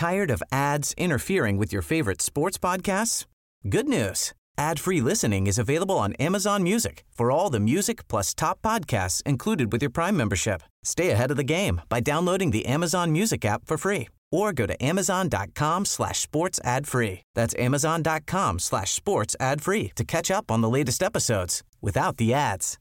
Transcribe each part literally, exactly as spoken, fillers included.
Tired of ads interfering with your favorite sports podcasts? Good news. Ad-free listening is available on Amazon Music for all the music plus top podcasts included with your Prime membership. Stay ahead of the game by downloading the Amazon Music app for free or go to amazon.com slash sports ad free. That's amazon.com slash sports ad free to catch up on the latest episodes without the ads.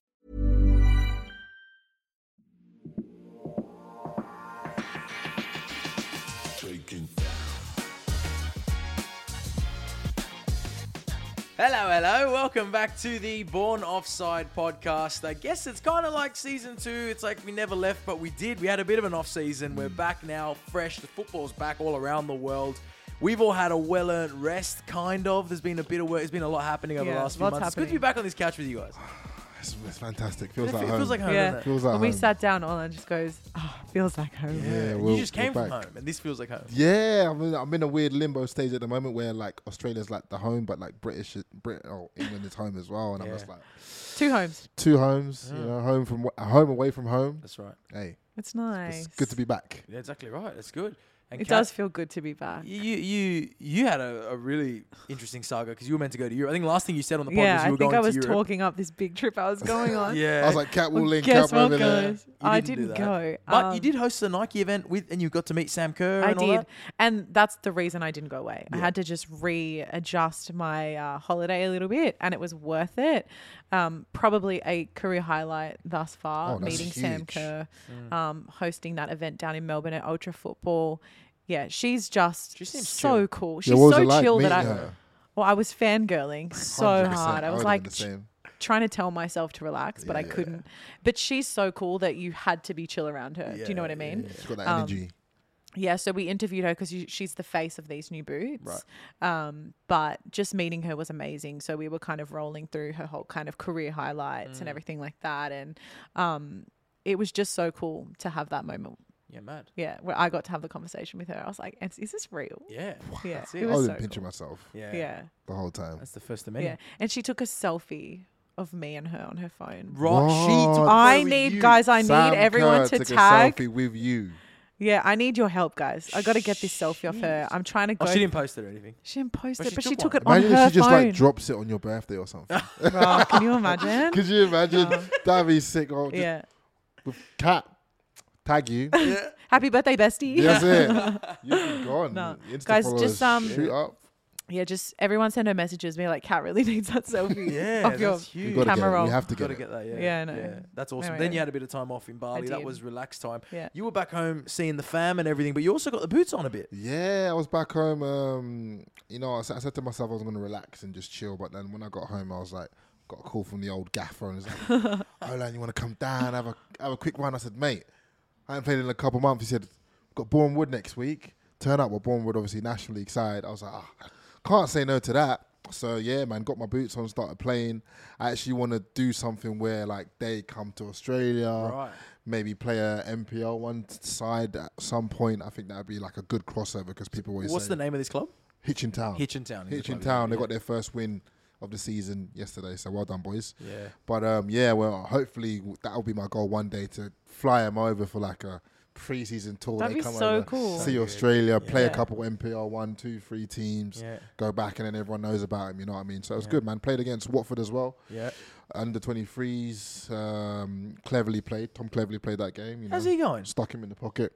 Hello, hello. Welcome back to the Born Offside podcast. I guess it's kind of like season two. It's like we never left, but we did. We had a bit of an off season. We're back now, fresh. The football's back all around the world. We've all had a well-earned rest, kind of. There's been a bit of work. There's been a lot happening over Yeah, the last few lots months. It's good to be back on this couch with you guys. It's, it's fantastic. Feels It like fe- home. feels like home, Yeah. doesn't it? Feels like When we home. sat down, Olan just goes, oh, feels like home. Yeah, Yeah, you we'll- just came we're from back. home, and this feels like home. Yeah, I'm in, I'm in a weird limbo stage at the moment where like Australia's like the home, but like British, Brit, oh, England is home as well, and Yeah. I'm just like Two homes. two homes, Yeah. you know, home from home away from home. That's right. Hey, It's nice. it's good to be back. Yeah, exactly right. That's good. And It Kat, does feel good to be back. You you you had a, a really interesting saga because you were meant to go to Europe. I think last thing you said on the podcast Yeah, was you I were think going I was to Europe. talking up this big trip I was going on. Yeah, I was like, Cat will Well, link guess up what, over there. guys? You I didn't do didn't that. go. But Um, you did host the Nike event with, and you got to meet Sam Kerr. I and all did. that. And that's the reason I didn't go away. I Yeah. had to just readjust my uh, holiday a little bit, and it was worth it. Um, probably a career highlight thus far, Oh, that's meeting Sam huge. Kerr, Mm. um, hosting that event down in Melbourne at Ultra Football. Yeah, she's just She seems so chill. cool. Yeah, She's what was so it like chill that I, meeting her? well, I was fangirling so one hundred percent. hard. I was would've like been the same. trying to tell myself to relax, but Yeah, I yeah. couldn't. But she's so cool that you had to be chill around her. Do you know what I Yeah, mean? yeah, She's got that Um, energy. Yeah, so we interviewed her because she's the face of these new boots. Um, but just meeting her was amazing. So we were kind of rolling through her whole kind of career highlights Mm. and everything like that. And um, it was just so cool to have that moment. Yeah, mad. Yeah, where I got to have the conversation with her. I was like, is, is this real? Yeah, Yeah, That's it it. I was was so pinching cool. myself Yeah, Yeah, the whole time. That's the first of many. yeah. And she took a selfie of me and her on her phone. Right, she What? took I photo with need, you. guys, I Sam need everyone Kerr to took tag. a selfie with you. Yeah, I need your help, guys. I got to get this selfie off her. I'm trying to go. Oh, she didn't post it or anything. She didn't post But it, she but she took took one. it on Imagine her if she just phone. like drops it on your birthday or something. Bro, can you imagine? Could you imagine? No. That'd be sick. Oh, just Yeah. with Cat, tag you. Happy birthday, bestie. That's it. You'd be gone. No. Insta Guys, followers just, um, shoot up. Yeah, just everyone send her messages. Be like, Cat really needs that selfie Yeah, of your that's huge. We gotta camera get it. roll. We have to Got get to it. get that. Yeah, Yeah, I know. That's awesome. Anyway, Then yeah. you had a bit of time off in Bali. That did. was relaxed time. Yeah. You were back home seeing the fam and everything, but you also got the boots on a bit. Yeah, I was back home. Um, you know, I said, I said to myself I was going to relax and just chill. But then when I got home, I was like, got a call from the old gaffer and he's like, "Oh, Lan, you want to come down, have a have a quick run?" I said, "Mate, I haven't played in a couple of months." He said, "Got Bournemouth next week. Turn up." Well, Bournemouth obviously National League side. I was like, ah, can't say no to that. So yeah, man, got my boots on, started playing. I actually want to do something where like they come to Australia. Right. Maybe play a M P L one side at some point. I think that would be like a good crossover because people always What's say the name of this club? Hitchin Town. Hitchin Town. is the Hitchin club, Town. yeah. They got their first win of the season yesterday. So well done, boys. Yeah. But um, yeah, well, hopefully w- that'll be my goal one day to fly them over for like a pre-season tour. That'd They be come so over, cool. see So good. Australia, play a Yeah. couple M P L one, two, three teams, Yeah. go back, and then everyone knows about them. You know what I mean? So it was Yeah. good, man. Played against Watford as well. Yeah. Under twenty-threes, um, cleverly played. Tom cleverly played that game. You know, How's he going? stuck him in the pocket.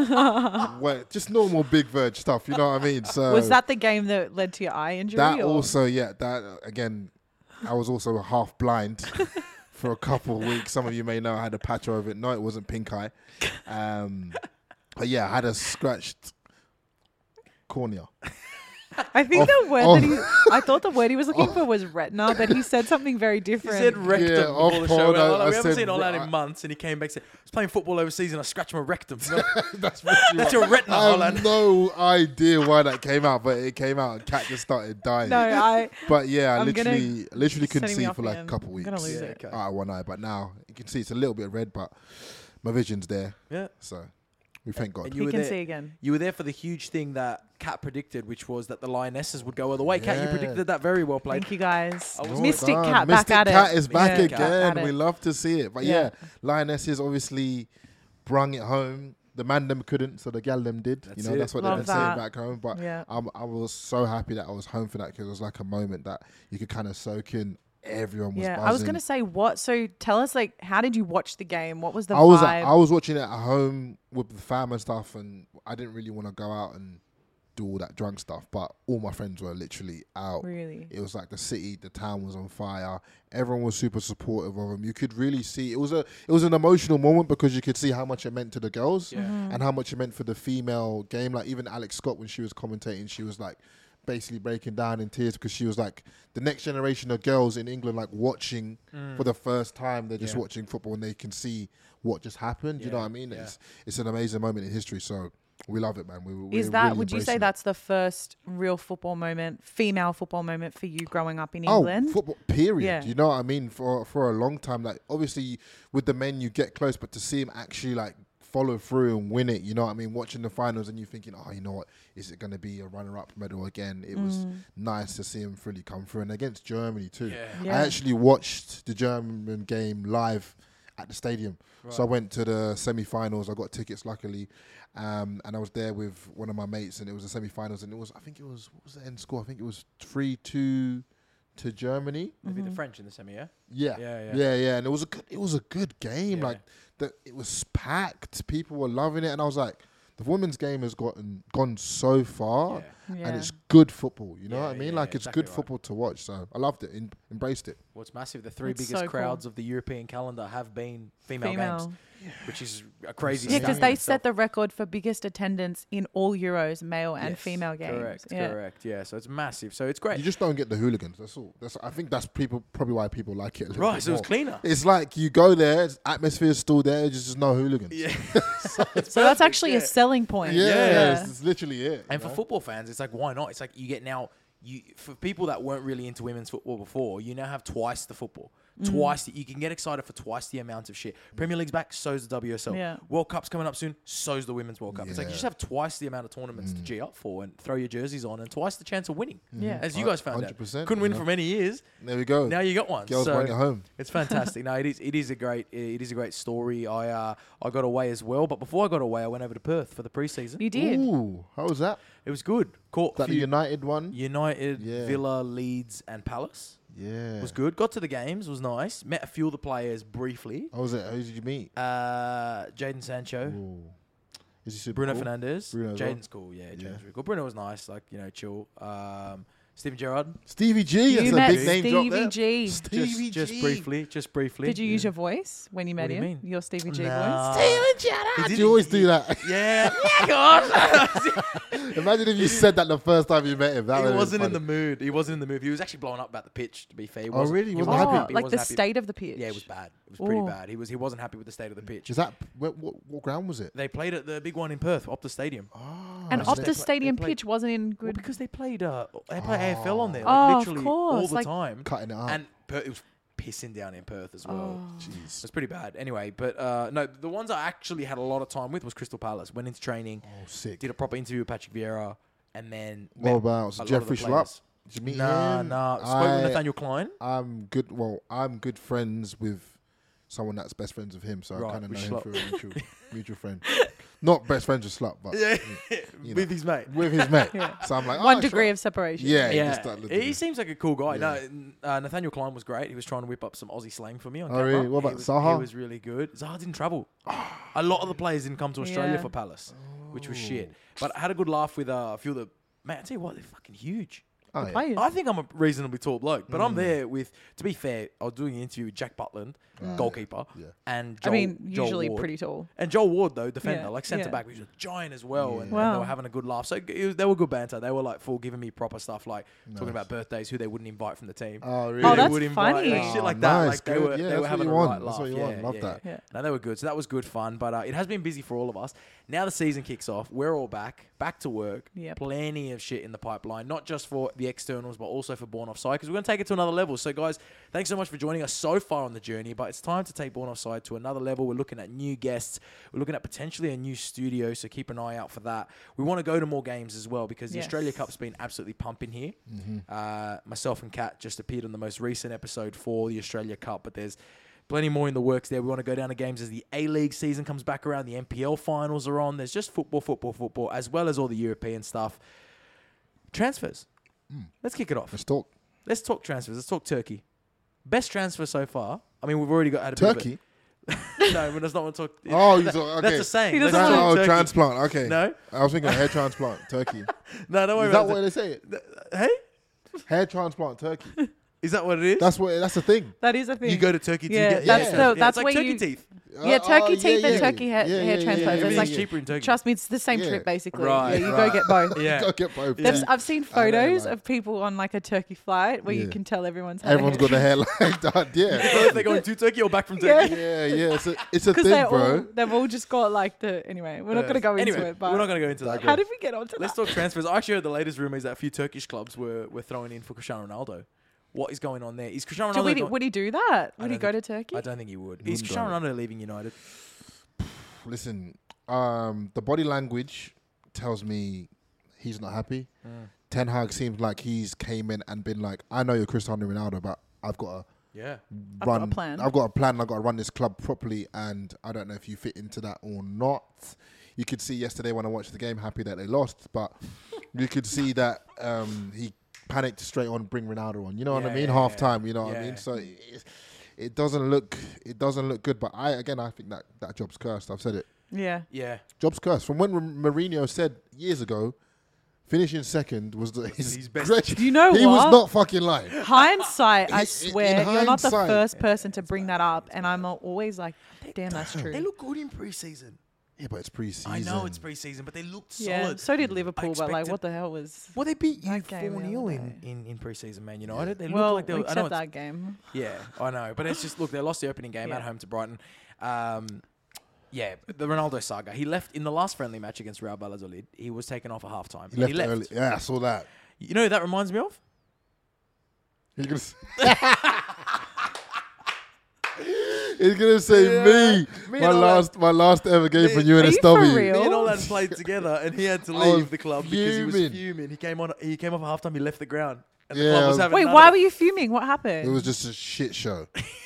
Well, just normal big verge stuff. You know what I mean? So Was that the game that led to your eye injury? that or? also, yeah, that uh, again, I was also half blind for a couple of weeks. Some of you may know I had a patch over it. No, it wasn't pink eye. Um, but yeah, I had a scratched cornea. I think Off- the word off- that he, I thought the word he was looking for was retina, but he said something very He different. said rectum Yeah, before off the pod, show. I- Like, I we haven't said seen Olan re- in months, and he came back and said, I was playing football overseas and I scratched my rectum. That's, what you That's are. your retina, I have Holland. no idea why that came out, but it came out and Cat just started dying. no, I. But yeah, I I'm gonna- literally, literally couldn't setting me see off for like again. a couple I'm weeks. gonna lose Yeah, it. okay. Out of one eye, but now you can see it's a little bit red, but my vision's there. Yeah. So we thank God. And He you were can there. see again. You were there for the huge thing that Kat predicted, which was that the Lionesses would go all the way. Kat, you Yeah. predicted that very well played. Thank you guys. I was Mystic Well done. Cat Mystic back at Cat it. is back Yeah, again. back at We it. love to see it. But Yeah. yeah, Lionesses obviously brung it home. the man them couldn't, so the gal them did. That's you know, it. that's what Love they've been saying that. back home. But Yeah. I'm, I was so happy that I was home for that because it was like a moment that you could kind of soak in. Everyone was Yeah, buzzing. I was gonna say what. So tell us, like, how did you watch the game? What was the I was vibe? I was watching it at home with the fam and stuff, and I didn't really want to go out and do all that drunk stuff. But all my friends were literally out. Really? It was like the city, the town was on fire. Everyone was super supportive of them. You could really see it was a it was an emotional moment because you could see how much it meant to the girls Yeah. Mm-hmm. and how much it meant for the female game. Like even Alex Scott, when she was commentating, she was like basically breaking down in tears because she was like the next generation of girls in England like watching for the first time. They're just Yeah. watching football and they can see what just happened. You know Yeah, what I mean? yeah. It's it's an amazing moment in history. So we love it, man. We, we're Is that? really Would you say embracing it. that's the first real football moment, female football moment for you growing up in Oh, England? football, period. Yeah. You know what I mean? For for a long time, like obviously with the men you get close, but to see him actually like follow through and win it, you know what I mean? Watching the finals and you thinking, oh, you know what? Is it going to be a runner-up medal again? It was nice to see him fully come through, and against Germany too. Yeah. Yeah. I actually watched the German game live at the stadium. So I went to the semi-finals. I got tickets, luckily, um, and I was there with one of my mates, and it was the semi-finals, and it was, I think it was, what was the end score? I think it was three two to Germany. Maybe the French in the semi, yeah? Yeah, Yeah, yeah. yeah, yeah, and it was a good, it was a good game. Yeah. Like the, it was packed. People were loving it, and I was like, the women's game has gotten gone so far, Yeah. Yeah. and it's good football. You know Yeah, what I mean? yeah, like it's exactly good right. football to watch. So I loved it, in, embraced it. What's massive, the three It's biggest so crowds cool. of the European calendar have been female, Female. games, which is a crazy Yeah, stat because in they itself. set the record for biggest attendance in all Euros, male and Yes, female games. Correct, yeah. correct. Yeah, so it's massive. So it's great. You just don't get the hooligans. That's all. That's I think that's people probably why people like it. A little Right, bit so it's more. cleaner. It's like you go there, it's, atmosphere's still there, just just no hooligans. Yeah. So that's actually yeah. a selling point. yeah, Yeah. It's, it's literally it. And you for know? football fans, it's like, why not? It's like you get now, you for people that weren't really into women's football before, you now have twice the football. Mm. Twice, the, you can get excited for twice the amount of shit. Premier League's back, so's the W S L. Yeah. World Cup's coming up soon, so's the Women's World Cup. It's like you Yeah. just have twice the amount of tournaments to G up for and throw your jerseys on, and twice the chance of winning. Yeah. As you guys found one hundred percent, out. Couldn't you win know. for many years. There we go. Now you got one. Girls so bring it home. It's fantastic. No, it is. It is a great. It is a great story. I uh, I got away as well, but before I got away, I went over to Perth for the preseason. You did. Ooh, how was that? It was good. Caught Is that a the few United one? United, Yeah. Villa, Leeds, and Palace. Yeah. It was good. Got to the games. Was nice. Met a few of the players briefly. How was it? Who did you meet? Uh, Jaden Sancho, Ooh. Is he super Bruno cool? Fernandes. Bruno as well? Jaden's cool. Yeah, Jaden's Yeah. really cool. Bruno was nice. Like you know, chill. Um, Steven Gerrard. Stevie G. That's You a met big name drop Stevie there. G. Stevie Just, just G. briefly. Just briefly. Did you use Yeah. your voice when you met do you him? mean? Your Stevie G No. voice? Steven Gerrard. did- You always do that. Yeah. Yeah, God. Imagine if you said that the first time you met him. That He would've been wasn't in funny. the mood. He wasn't in the mood. He was actually blowing up about the pitch. To be fair, he Oh, wasn't, really? He He wasn't wasn't happy? happy. He like wasn't the happy. state of the pitch. Yeah, it was bad. It was pretty Ooh. bad. He was he wasn't happy with the state of the pitch. Is that what, what, what ground was it? They played at the big one in Perth, Optus Stadium. Oh, And They Optus play- they Stadium played- pitch wasn't in Well, good. because they played uh, they play A F L on there, Oh, like of literally all course, the like- time. cutting it up. And per- it was pissing down in Perth as well. Oh. Jeez. It's pretty bad. Anyway, but uh, no, the ones I actually had a lot of time with was Crystal Palace. Went into training, Oh, sick. did a proper interview with Patrick Vieira, and then What met about a lot of Jeffrey the Schlupp? players. Did you meet Nah, him? nah. Spoke I, with Nathaniel Klein. I'm good. Well, I'm good friends with someone that's best friends with him, so Right, I kind of know with him Schlupp. through a mutual, mutual friend. Not best friends with Slut, but Yeah, you with know, his mate. with his mate. Yeah. So I'm like, One oh, degree Schlupp. of separation. Yeah, he Yeah, just started he looking- seems like a cool guy. Yeah. No, n- uh, Nathaniel Klein was great. He was trying to whip up some Aussie slang for me on Oh, camera. really? What about he was, Zaha? He was really good. Zaha didn't travel. A lot of the players didn't come to Australia Yeah. for Palace, which was Oh. shit. But I had a good laugh with uh, a few of the... Man, I tell you what, they're fucking huge. Oh, yeah. Players. I think I'm a reasonably tall bloke, but Mm. I'm there with... To be fair, I was doing an interview with Jack Butland, goalkeeper, Yeah. and I Joel, mean, Joel usually Ward. pretty tall. And Joel Ward, though, defender, Yeah, like centre yeah. back, he was a giant as well, and, and Wow. they were having a good laugh. So it was, they were good banter. They were like full giving me proper stuff, like talking Nice. about birthdays, who they wouldn't invite from the team. Oh, really? Who Oh, they that's would invite, funny. like, shit like Oh, that. nice, Like they good. were, Yeah, they that's were what having you a want. right That's laugh. what you yeah, want. Love yeah, that. Yeah. Yeah. No, they were good. So that was good fun. But uh, it has been busy for all of us. Now the season kicks off. We're all back, back to work. Yep. Plenty of shit in the pipeline, not just for the externals, but also for Born Offside, because we're going to take it to another level. So, guys, thanks so much for joining us so far on the journey. But it's time to take Born Offside to another level. We're looking at new guests. We're looking at potentially a new studio. So keep an eye out for that. We want to go to more games as well, because the Yes. Australia Cup's been absolutely pumping here. Uh, myself and Kat just appeared on the most recent episode for the Australia Cup, but there's plenty more in the works there. We want to go down to games as the A-League season comes back around. The N P L finals are on. There's just football, football, football, as well as all the European stuff. Transfers. Mm. Let's kick it off. Let's talk. Let's talk transfers. Let's talk Turkey. Best transfer so far. I mean, we've already got... Had a Turkey? Bit of a, no, but that's not what I'm talking... Oh, you that, talk, okay. That's a saying. He Let's doesn't talk Oh, Turkey. transplant. Okay. No? I was thinking hair transplant, Turkey. No, don't worry Is that about what it. they say? It? Hey? Hair transplant, Turkey. Is that what it is? That's what. That's the thing. That is a thing. You go to Turkey to Yeah, get... that's yeah, the- yeah. that's it's like where turkey you- teeth. Yeah, Uh, turkey oh, teeth yeah, and yeah. turkey hair, Yeah, hair yeah, yeah, transplants. yeah, It's Everything's like, yeah. cheaper in Turkey. trust me, it's the same Yeah. trip basically. Right, yeah, you right. go get both. Yeah. Go get both. Yeah. There's- I've seen I know, photos like- of people on like a turkey flight where you Yeah. can tell everyone's had Everyone's a got the hair like that. Yeah. So if they're going to Turkey or back from Yeah. Turkey? Yeah, yeah. It's a, it's a because thing, they bro. all they've all just got like the anyway. We're not Uh, gonna go into anyway, it, but we're not going to go into that. how did we get onto Let's that? talk transfers. I actually heard the latest rumor is that a few Turkish clubs were, were throwing in for Cristiano Ronaldo. What is going on there? Is Cristiano Do Ronaldo... we, go- would he do that? I Would he don't go think- to Turkey? I don't think he would. Is Wouldn't Cristiano go. Ronaldo leaving United? Listen, um, the body language tells me he's not happy. Mm. Ten Hag seems like he's came in and been like, I know you're Cristiano Ronaldo, but I've got to Yeah. I've got a run. plan. I've got a plan. I've got to run this club properly, and I don't know if you fit into that or not. You could see yesterday when I watched the game, happy that they lost, but you could see that um, he panicked straight on, bring Ronaldo on. You know what Yeah, I mean? yeah, Half yeah. time. You know what I Yeah. mean? So it, it doesn't look it doesn't look good. But I again, I think that that job's cursed. I've said it. Yeah. Yeah. Job's cursed. From when Mourinho said years ago, finishing second was the, his, His best- great- Do you know he what? was not fucking lying. Hindsight, I In- in swear, you're not the hindsight. first person to bring that up, and I'm always like, damn, that's true. They look good in pre-season. Yeah, but it's pre-season. I know it's pre-season, but they looked yeah, solid. so did Liverpool, but like, expected- what the hell was? Well, they beat you That game four the nil other in, day. in, in pre-season, Man United. They look Well, like they were, I except know it's, that game. yeah, I know. But it's just, look, they lost the opening game Yeah. at home to Brighton. Um, yeah, the Ronaldo saga. He left in the last friendly match against Real Valladolid. He was taken off at halftime. He left, early. Yeah, I saw that. You know who that reminds me of? He's gonna. s- He's gonna say Yeah. me, Me my and Olan- last, my last ever game for Me- U N S W. Are you for real? Me and Olan played together, and he had to I was leave the club because he was fuming. fuming. He came on. He came off at halftime. He left the ground. And Yeah, the club was I was- having Wait, none why of were it. you fuming? What happened? It was just a shit show.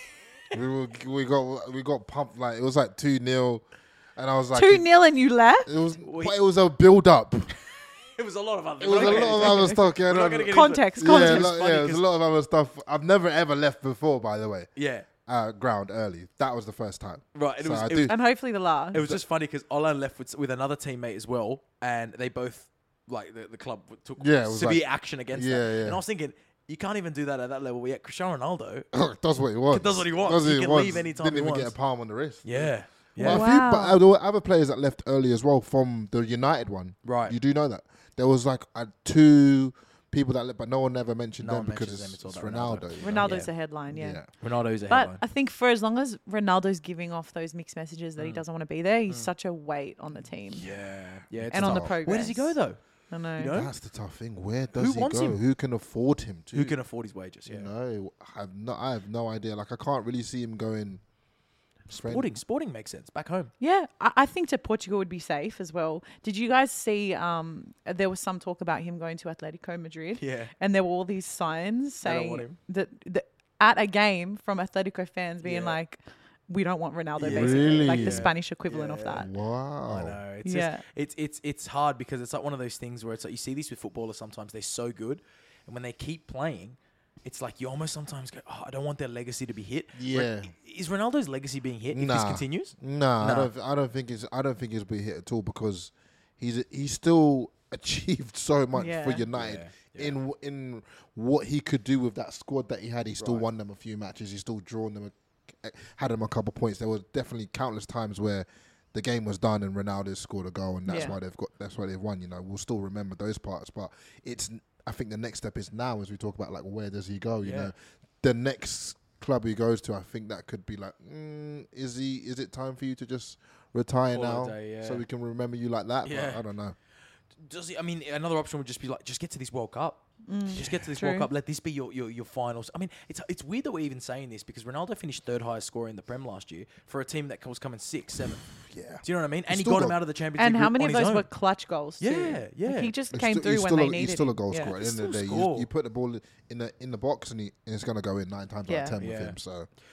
we were, we got we got pumped like it was like two nil, and I was like two nil and you left. It was We- but it was a build up. It was a lot of other. It was a lot of other stuff. Yeah, We're no, not gonna no. get Context, into it. yeah, context. lo- It's yeah, funny it was a 'cause- lot of other stuff. I've never ever left before, by the way. Yeah, Uh, ground early. That was the first time. right. And it So was, I it do. was And hopefully the last. It was just funny because Olan left with, with another teammate as well, and they both, like, the, the club took Yeah, it was severe like- action against Yeah, that. yeah. And I was thinking, you can't even do that at that level. Yet Cristiano Ronaldo, does what he wants. Does what he wants. Does He what can wants. leave anytime Didn't he even wants. get a palm on the wrist. yeah, yeah, Well, Wow. a few, but uh, there were other players that left early as well from the United one. Right. You do know that there was like uh, two people that left, but no one ever mentioned No them one because mentions it's, them, it's it's all about Ronaldo. Ronaldo. you know? Ronaldo's Yeah. the headline, yeah. Yeah. Ronaldo's a But headline. I think for as long as Ronaldo's giving off those mixed messages that he Mm. doesn't want to be there, he's Mm. such a weight on the team Yeah, yeah. It's and on the tough. progress. Where does he go though? I know. You know? That's the tough thing. Where does Who he wants go? him? Who can afford him? To? Who can afford his wages? Yeah. You know, I have no, I have no idea. Like I can't really see him going. Sporting, sporting makes sense back home. Yeah, I, I think to Portugal would be safe as well. Did you guys see? Um, there was some talk about him going to Atletico Madrid, Yeah. and there were all these signs They don't want saying him. that, that at a game from Atletico fans being Yeah. like, "We don't want Ronaldo," Yeah. basically, Really? like Yeah. the Spanish equivalent Yeah, of yeah. that. Wow. I know. It's Yeah. just, it's it's it's hard because it's like one of those things where it's like you see these with footballers sometimes they're so good, and when they keep playing, it's like you almost sometimes go, oh, I don't want their legacy to be hit. Yeah. Re- Is Ronaldo's legacy being hit if this Nah. continues? Nah, Nah. I don't. I don't think it's. I don't think it's be hit at all because he's he's still achieved so much for Yeah. United Yeah, yeah. in in what he could do with that squad that he had. He still Right. won them a few matches. He's still drawn them, a, had them a couple points. There were definitely countless times where the game was done and Ronaldo scored a goal, and that's Yeah. why they've got. That's why they've won. You know, we'll still remember those parts, but it's. I think the next step is now as we talk about like where does he go? You Yeah. know, the next club he goes to, I think that could be like, mm, is he? Is it time for you to just retire Call it a now, day, so yeah. we can remember you like that? But Yeah. I don't know. Does he? I mean, another option would just be like, just get to this World Cup. Just get to this True. World Cup. Let this be your, your, your finals. I mean, it's it's weird that we're even saying this because Ronaldo finished third highest scorer in the Prem last year for a team that was coming sixth, seventh. Yeah. Do you know what I mean? And he still got him got- out of the Champions And League how group many on of his those own. were clutch goals? too? Yeah, Like, yeah. he just He's came still- through he's when still they a, needed. He's still a him. goal Yeah. scorer. At the He's end of the day, still you, score. you put the ball in the in the box and, he, and it's gonna go in nine times out Yeah. of ten with Yeah. him. So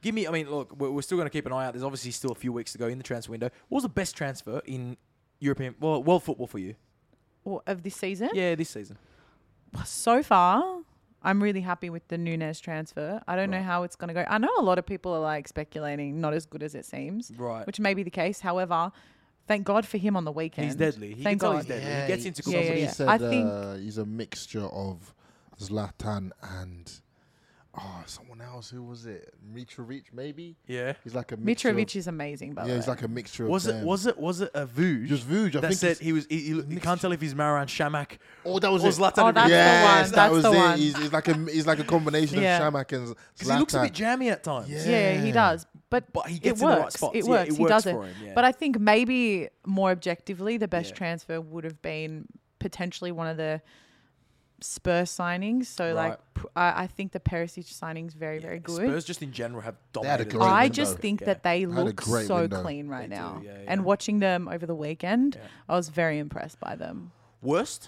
Give me, I mean, look, we're, we're still going to keep an eye out. There's obviously still a few weeks to go in the transfer window. What was the best transfer in European, well, world football for you? Or of this season? Yeah, this season. So far, I'm really happy with the Nunes transfer. I don't Right. know how it's going to go. I know a lot of people are like speculating not as good as it seems, Right. which may be the case. However, thank God for him on the weekend. He's deadly. He Thank can tell God. he's deadly. Yeah, he gets into good Yeah, yeah, Somebody yeah. said I think- uh, he's a mixture of Zlatan and oh, someone else. Who was it? Mitrovic, maybe. Yeah. He's like a mixture. Mitrovic of, is amazing, by the yeah, way. he's like a mixture. Was of it them. was it was it a Vuj? Just Vuj. I that think said he's- he was. He, he, you can't tell if he's Marouane Shamak Oh, that was or it. Zlatan. Oh, that's Ibrahimovic. the yes, one. that That's was the it. one. He's, he's like a he's like a combination Yeah. of Shamak and Zlatan. Because he looks a bit jammy at times. Yeah. Yeah, he does. But, But he it gets in the right works. spots. It Yeah, works. it he works does it. for him, yeah. But I think maybe more objectively, the best Yeah. transfer would have been potentially one of the Spurs signings. So, Right. like, p- I, I think the Perisic signing's very, very good. Spurs just in general have They had a dominated. great I window. just think Yeah. that they Had a look great so window. clean right They do, now. yeah, yeah. And watching them over the weekend, Yeah. I was very impressed by them. Worst?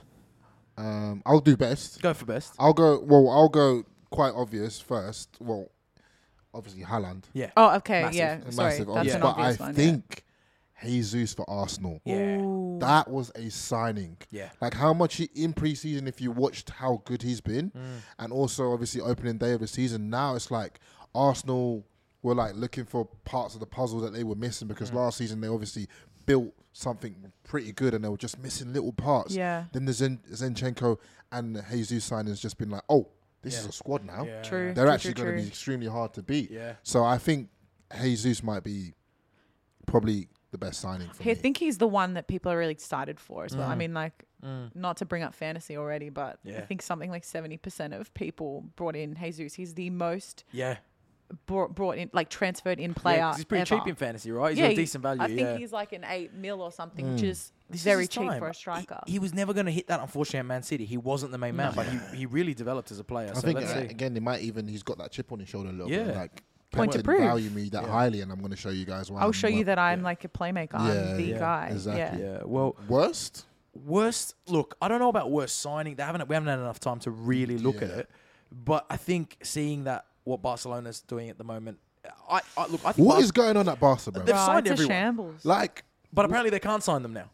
Um, I'll do best. Go for best. I'll go. Well, I'll go quite obvious first. Well, obviously Haaland. Yeah. Oh, okay, Massive. yeah. A Sorry, massive, that's obvious. an But obvious I one. think Jesus for Arsenal. yeah. Yeah. Ooh. That was a signing. Yeah. Like how much he in preseason, if you watched how good he's been, Mm. and also obviously opening day of the season. Now it's like Arsenal were like looking for parts of the puzzle that they were missing because Mm. last season they obviously built something pretty good and they were just missing little parts. Yeah. Then the Zen- Zinchenko and Jesus signing's just been like, oh, this Yeah. is a squad now. Yeah. True. They're true, actually true, going to true. be extremely hard to beat. Yeah. So I think Jesus might be probably the best signing for I me. think he's the one that people are really excited for as well. I Mm. mean, like, Mm. not to bring up fantasy already, but I Yeah. think something like seventy percent of people brought in Jesus. He's the most Yeah. brought, brought in, like, transferred in player. Yeah, 'cause he's pretty ever. cheap in fantasy, right? He's Yeah, got a he- decent value. I think yeah. he's like an eight mil or something, which Mm. is This is very his cheap time. for a striker. He, he was never going to hit that, unfortunately, at Man City. He wasn't the main man, No. but he, he really developed as a player. I so think let's uh, see. again, they might even he's got that chip on his shoulder a little Yeah. bit. Like Point people to didn't prove. value me that Yeah. highly, and I'm going to show you guys why. I'll I'm show you wor- that I'm yeah. like a playmaker. Yeah, I'm the yeah, guy. exactly. Yeah. Yeah, well, Worst? worst. Look, I don't know about worst signing. They haven't. We haven't had enough time to really look at Yeah. it. But I think seeing that what Barcelona's doing at the moment, I, I look. I think What Bar- is going on at Barca, bro? They've Right, signed it's a everyone. shambles. Like, But apparently they can't sign them now.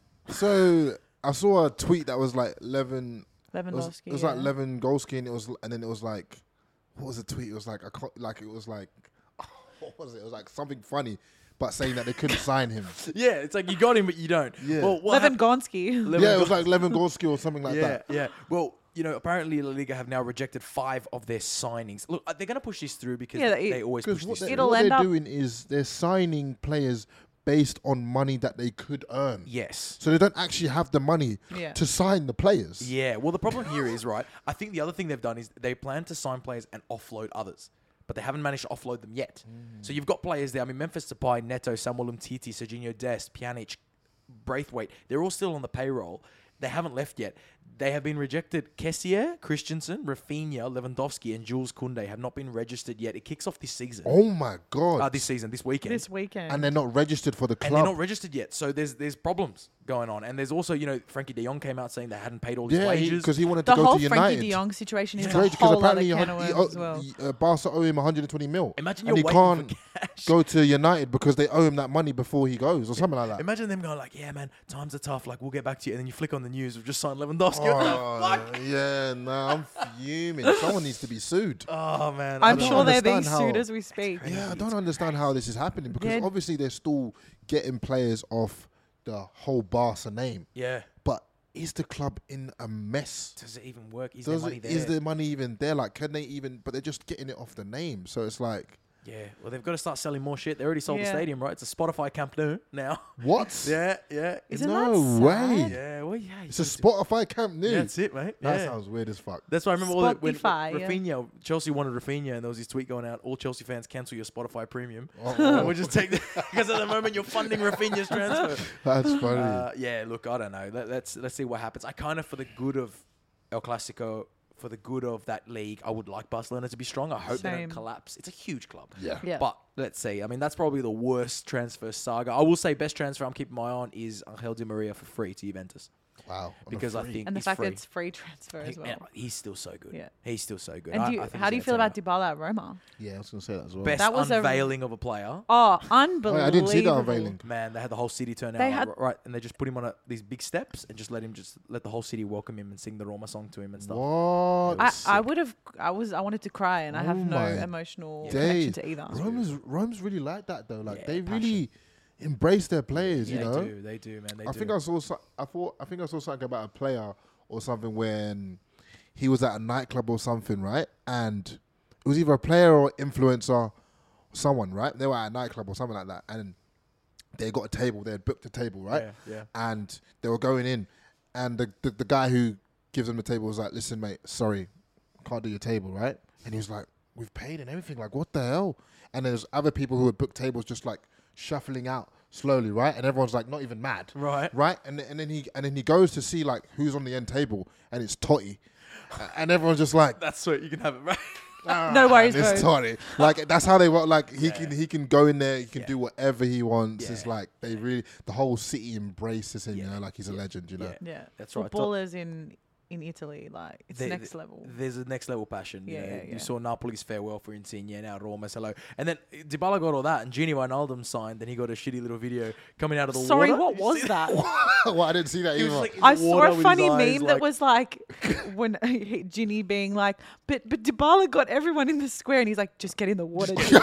so I saw a tweet that was like Levin. It was, Lewandowski. it was yeah. like Lewandowski, and it was, and then it was like, what was the tweet? It was like, I can't, like it was like, what was it? It was like something funny, but saying that they couldn't sign him. Yeah, it's like you got him, but you don't. Yeah. Well, what hap- Lewandowski. Levan- Yeah, it was like Lewandowski or something like yeah, that. yeah. Well, you know, apparently La Liga have now rejected five of their signings. Look, they're going to push this through because Yeah, they, it- they always Because push what, this they, through. It'll what end they're up- doing is they're signing players based on money that they could earn. Yes. So they don't actually have the money Yeah. to sign the players. Yeah. Well, the problem here is, right, I think the other thing they've done is they plan to sign players and offload others, but they haven't managed to offload them yet. So you've got players there. I mean, Memphis Depay, Neto, Samuel Umtiti, Serginho Dest, Pjanic, Braithwaite. They're all still on the payroll. They haven't left yet. They have been rejected. Kessier, Christensen, Rafinha, Lewandowski, and Jules Koundé have not been registered yet. It kicks off this season. Oh my god! Uh, this season, this weekend. This weekend. and they're not registered for the and they're club. not registered yet. So there's there's problems going on. And there's also, you know, Frankie de Jong came out saying they hadn't paid all his yeah, wages. because he wanted the to go whole to Frankie United. de Jong situation is Yeah. a Crazy, because whole other apparently can of he, worms he, as well. uh, Barca owe him one hundred twenty mil. Imagine and you're he waiting can't for cash. go to United because they owe him that money before he goes or something like that. Imagine them going like, yeah, man, times are tough. Like, we'll get back to you. And then you flick on the news, we've just signed Lewandowski. What the fuck? Oh, yeah, nah, I'm fuming. Someone needs to be sued. Oh, man. I I'm don't sure they're being understand sued how- as we speak. Yeah, I don't understand how this is happening because Yeah. obviously they're still getting players off the whole Barca name. Yeah. But is the club in a mess? Does it even work? Is Does there money it, there? is the money even there? Like, can they even? But they're just getting it off the name. So it's like, Yeah. Well, they've got to start selling more shit. They already sold the Yeah. stadium, right? It's a Spotify Camp Nou now. what? yeah, yeah. Isn't No that way. sad? Yeah, well, yeah. It's a Spotify Camp Nou. That's it, mate. That yeah. sounds weird as fuck. That's why I remember all the, when Spotify, yeah. Rafinha, Chelsea wanted Rafinha, and there was this tweet going out: all Chelsea fans cancel your Spotify Premium. Uh-oh. And we'll just take the because at the moment you're funding Rafinha's transfer. That's funny. Uh, yeah, look, I don't know. Let, let's let's see what happens. I kind of, for the good of El Clasico, for the good of that league, I would like Barcelona to be strong. I hope they Same. don't collapse. It's a huge club. yeah. Yeah. But let's see. I mean, that's probably the worst transfer saga. I will say best transfer I'm keeping my eye on is Angel Di Maria for free to Juventus. Wow. On a because I free. think And the he's fact free. that it's free transfer He- as well. man, he's still so good. Yeah. He's still so good. And I- do you, I think how do he's you feel gonna about turn Dybala at Roma? Yeah, I was going to say that as well. out. Best That was a- unveiling of a player. Oh, Oh, unbelievable! yeah, I didn't see that unveiling. Man, they had the whole city turn They out had- right, right, and they just put him on a, these big steps and just let him just let the whole city welcome him and sing the Roma song to him and stuff. What? I, I Sick. would have. I was. I wanted to cry, and I have Oh no my emotional days. connection to either. Rome's, Rome's really like that, though. Like, Yeah, they passion. really embrace their players, Yeah, you know? they do, they do, man. They I do. think I saw. so- I thought. I think I saw something about a player or something when he was at a nightclub or something, right? And it was either a player or influencer, or someone, right? They were at a nightclub or something like that, and they got a table. They had booked a table, right? Yeah, yeah. And they were going in, and the, the the guy who gives them the table was like, "Listen, mate, sorry, can't do your table, right?" And he was like, "We've paid and everything. Like, what the hell?" And there's other people who had booked tables just like shuffling out slowly, right? And everyone's like not even mad, Right. right? And and then he and then he goes to see like who's on the end table, and it's Totti, and everyone's just like, That's sweet. You can have it, right? ah, No worries, it's bro. Totti. Like that's how they work. Like he Yeah. can he can go in there, he can Yeah. do whatever he wants. Yeah. It's like they really the whole city embraces him. You Yeah. know, like he's a Yeah. legend. You know. Yeah. Yeah, That's right. Top- Footballers in in Italy, like it's They- next they- level. There's a next level passion. You Yeah, know, yeah, you yeah. saw Napoli's farewell for Insigne, now Roma's hello. And then Dybala got all that, and Gini Wijnaldum signed, then he got a shitty little video coming out of the Sorry, water. what Did you was see that? well, I didn't see that He was either. like in I the saw water a with his funny eyes, meme that like- was like when Ginny being like, but but Dybala got everyone in the square, and he's like, just get in the water. Ginny."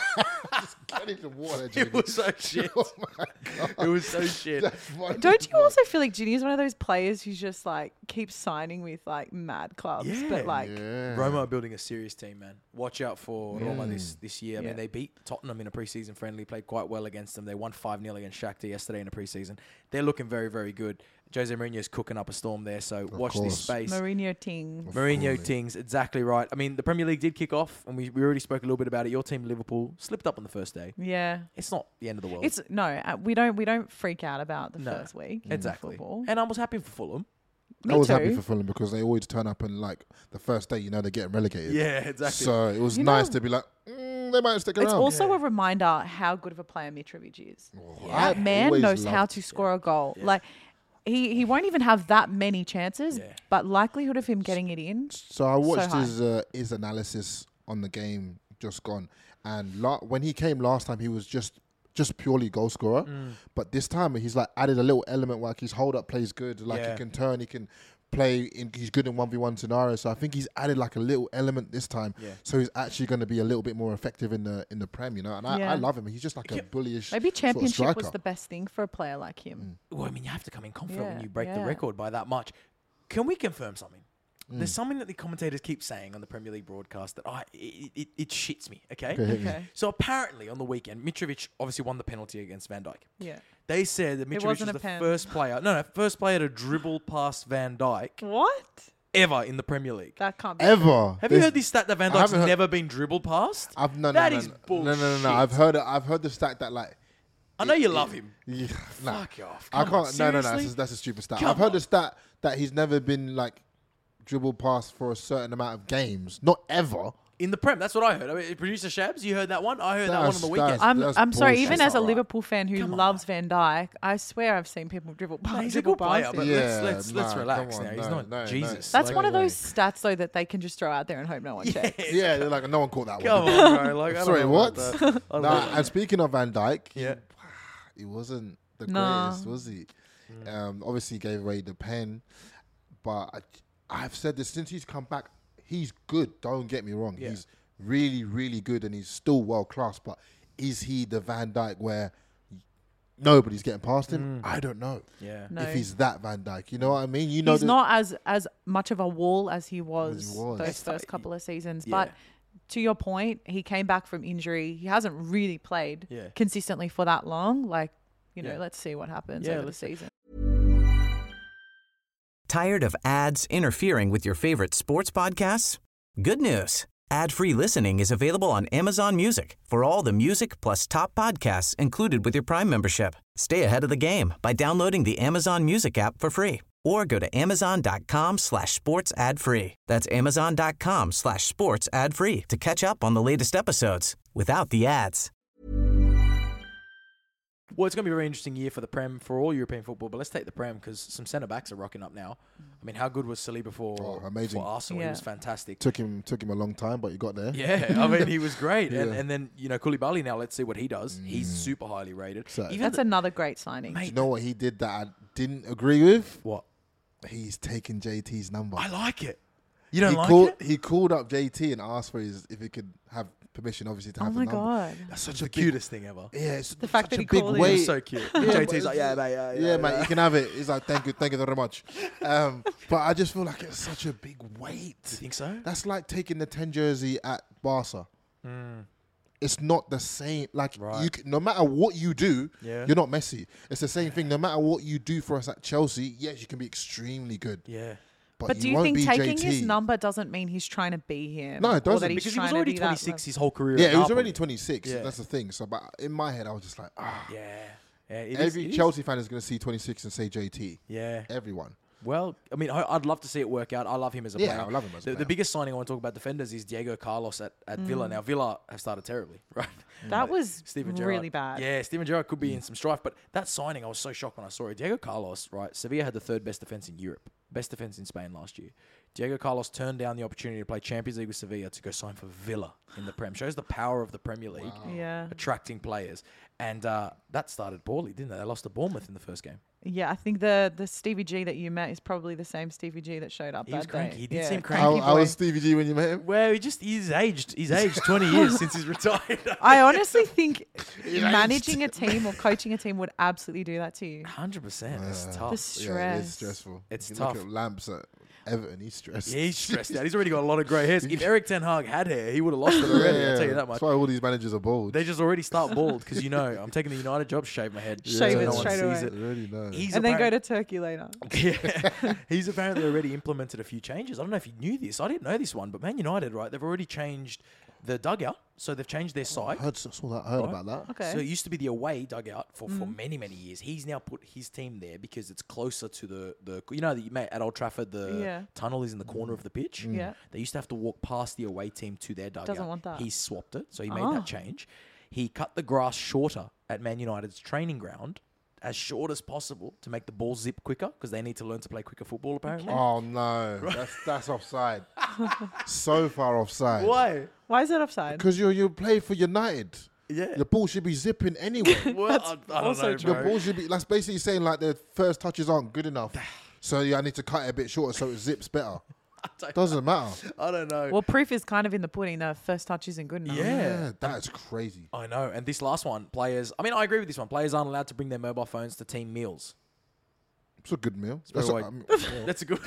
Get into water, It Jimmy. was so shit. Oh my God. It was so shit. That's funny. Don't you also feel like Ginny is one of those players who's just like keeps signing with like mad clubs, Yeah. but like Yeah. Roma are building a serious team, man. Watch out for Roma Mm. this, this year. I Yeah. mean, they beat Tottenham in a preseason friendly, played quite well against them. They won five nil against Shakhtar yesterday in a preseason. They're looking very, very good. Jose Mourinho's cooking up a storm there, so watch this course. space. Mourinho Ting. Of Mourinho course. Tings, exactly right. I mean, the Premier League did kick off, and we, we already spoke a little bit about it. Your team, Liverpool, slipped up on the first day. Yeah, It's not the end of the world. it's no, uh, we don't we don't freak out about the No, first week. in exactly. football. And I was happy for Fulham. Me I was too. happy for Fulham because they always turn up and like the first day, you know, they're getting relegated. Yeah, exactly. So it was You nice know- to be like, mm, they might stick around. It's also Yeah. a reminder how good of a player Mitrovic is. Oh, Yeah. That man always knows how loved- to score a goal. Yeah. Like he, he won't even have that many chances, Yeah. but likelihood of him getting it in. So I watched high. his uh, his analysis on the game just gone, and la- when he came last time, he was just just purely goal scorer. Mm. But this time, he's like added a little element where like his hold up plays good, like Yeah. he can turn, he can play, in, he's good in one v one scenarios. So I think he's added like a little element this time. Yeah. So he's actually going to be a little bit more effective in the in the Prem, you know. And I, Yeah. I love him. He's just like Yeah. a bullyish. Maybe sort of championship was striker. the best thing for a player like him. Well, I mean, you have to come in confident when Yeah, you break the yeah. record by that much. Can we confirm something? Mm. There's something that the commentators keep saying on the Premier League broadcast that I it, it, it shits me, okay? Okay, hit me. Okay. So apparently on the weekend, Mitrovic obviously won the penalty against Van Dijk. Yeah. They said that Mitrovic was wasn't a the pen. first player, no, no, first player to dribble past Van Dijk What? ever in the Premier League. That can't be. Ever. Have you There's- heard this stat that Van I Dijk's haven't heard- never been dribbled past? I've no, no, That no, is no, no, no, no, no. bullshit. I've heard it. I've heard the stat that like. I know it- you it- love him. Yeah, nah. Fuck off. I Come on, can't. No, no, no. seriously? That's a, that's a stupid stat. Come I've heard on. the stat that he's never been like dribbled past for a certain amount of games. Not ever. In the Prem, that's what I heard. I mean, producer Shabs, you heard that one? I heard that one on That's- the weekend. that's- I'm That's I'm sorry. bullshit. Even That's as a not right. Liverpool fan who Come loves on. Van Dijk, I swear I've seen people dribble No, past. he's a dribble good player, past but him. Yeah, let's let's let's nah, relax come now. on, He's no, not no, no. Jesus. That's Like, one of way. those stats though that they can just throw out there and hope no one checks. Yeah, they're like no one caught that Come one. on, bro. Like, I don't Sorry, know what? about that. I don't Nah, know. and speaking of Van Dijk, Yeah. he wasn't the Nah. greatest, was he? Mm. Um, obviously, he gave away the pen, but I, I've said this since he's come back. He's good. Don't get me wrong. Yeah. He's really, really good, and he's still world class. But is he the Van Dijk where nobody's getting past him? Mm. I don't know. Yeah. No. If he's that Van Dijk, you know what I mean? You know, He's the- not as as much of a wall as he was, was. those It's first like- couple of seasons. Yeah. But to your point, he came back from injury. He hasn't really played Yeah. consistently for that long. Like, you know, Yeah. let's see what happens Yeah, over the let's see. season. Tired of ads interfering with your favorite sports podcasts? Good news. Ad-free listening is available on Amazon Music for all the music plus top podcasts included with your Prime membership. Stay ahead of the game by downloading the Amazon Music app for free or go to amazon.com slash sports ad free. That's amazon.com slash sports ad free to catch up on the latest episodes without the ads. Well, it's going to be a very interesting year for the Prem, for all European football, but let's take the Prem because some centre-backs are rocking up now. I mean, how good was Saliba for, Oh, amazing. for Arsenal? Yeah. He was fantastic. Took him took him a long time, but he got there. Yeah, I mean, he was great. And, Yeah. and then, you know, Koulibaly now, let's see what he does. He's super highly rated. So- Even That's the- another great signing. Mate, You know what he did that I didn't agree with? what? He's taken J T's number. I like it. You don't he like called, it? He called up J T and asked for his if he could have permission, obviously, to Oh have my the number. god. That's such the a big- cutest thing ever. Yeah, it's The fact such that a he big called him. weight. He's so cute. Yeah, J but T's like, yeah, mate. Yeah, Yeah, mate, you can have it. He's like, thank you, thank you very much. Um, but I just feel like it's such a big weight. You think so? That's like taking the ten jersey at Barca. Mm. It's not the same. Like Right. you, c- no matter what you do, Yeah. you're not Messi. It's the same thing. No matter what you do for us at Chelsea, yes, you can be extremely good. Yeah. But, But you do you won't think be taking J T. his number doesn't mean he's trying to be him? No, it Or doesn't. that he's Because he was trying to already be that twenty-six level? his whole career. Yeah, at he was Napoli. already twenty-six. Yeah. That's the thing. So, but in my head, I was just like, ah. Yeah. Yeah. it is- Every it is. Chelsea fan is going to see twenty-six and say J T. Yeah. Everyone. Well, I mean, I- I'd love to see it work out. I love him as a Yeah, player. I love him as a the, the player. biggest signing I want to talk about defenders is Diego Carlos at, at Villa. Now, Villa have started terribly, right? That was Steven really Gerrard. bad. Yeah, Steven Gerrard could be in some strife, but that signing, I was so shocked when I saw it. Diego Carlos, right? Sevilla had the third best defense in Europe, best defense in Spain last year. Diego Carlos turned down the opportunity to play Champions League with Sevilla to go sign for Villa in the Prem. Shows the power of the Premier League Yeah. attracting players. And uh, that started poorly, didn't they? They lost to Bournemouth in the first game. Yeah, I think the the Stevie G that you met is probably the same Stevie G that showed up He that was day. cranky. He did Yeah. seem cranky. How, boy. how was Stevie G when you met him? Well, he just he's aged. He's aged twenty years since he's retired. I honestly think He managing a team or coaching a team would absolutely do that to you. Hundred percent. It's Yeah. tough. The Yeah, it's stress. stressful. It's you tough. Look at Lamps at Everton. He's stressed. Yeah, he's stressed out. He's already got a lot of grey hairs. If Eric Ten Hag had hair, he would have lost it already. I'll tell you that much. That's why all these managers are bald. They just already start bald because you know I'm taking the United job, shave my head, Shave so it no one straight sees away. it. They already know. He's And then go apparent- to Turkey later. yeah, he's apparently already implemented a few changes. I don't know if you knew this. I didn't know this one, but Man United, right? They've already changed the dugout, so they've changed their I site. heard, saw that, heard Right. about that. Okay. So it used to be the away dugout for, for Mm. many many years. He's now put his team there because it's closer to the, the you know the mate at Old Trafford the Yeah. tunnel is in the corner of the pitch. Yeah. They used to have to walk past the away team to their dugout. Doesn't want that. He swapped it, so he made Oh. that change. He cut the grass shorter at Man United's training ground, as short as possible to make the ball zip quicker because they need to learn to play quicker football apparently. Oh no, that's that's offside. So far offside. Why? Why is it offside? Because you you play for United. Yeah. The ball should be zipping anyway. Well, I, I don't also know, true. The bro. ball should be. That's basically saying like the first touches aren't good enough. So yeah, I need to cut it a bit shorter so it zips better. don't- Doesn't matter. I don't know. Well, proof is kind of in the pudding. The first touch isn't good enough. Yeah. that's crazy. I know. And this last one, players, I mean, I agree with this one. Players aren't allowed to bring their mobile phones to team meals. It's a good meal. very That's a, white. I'm- That's a good.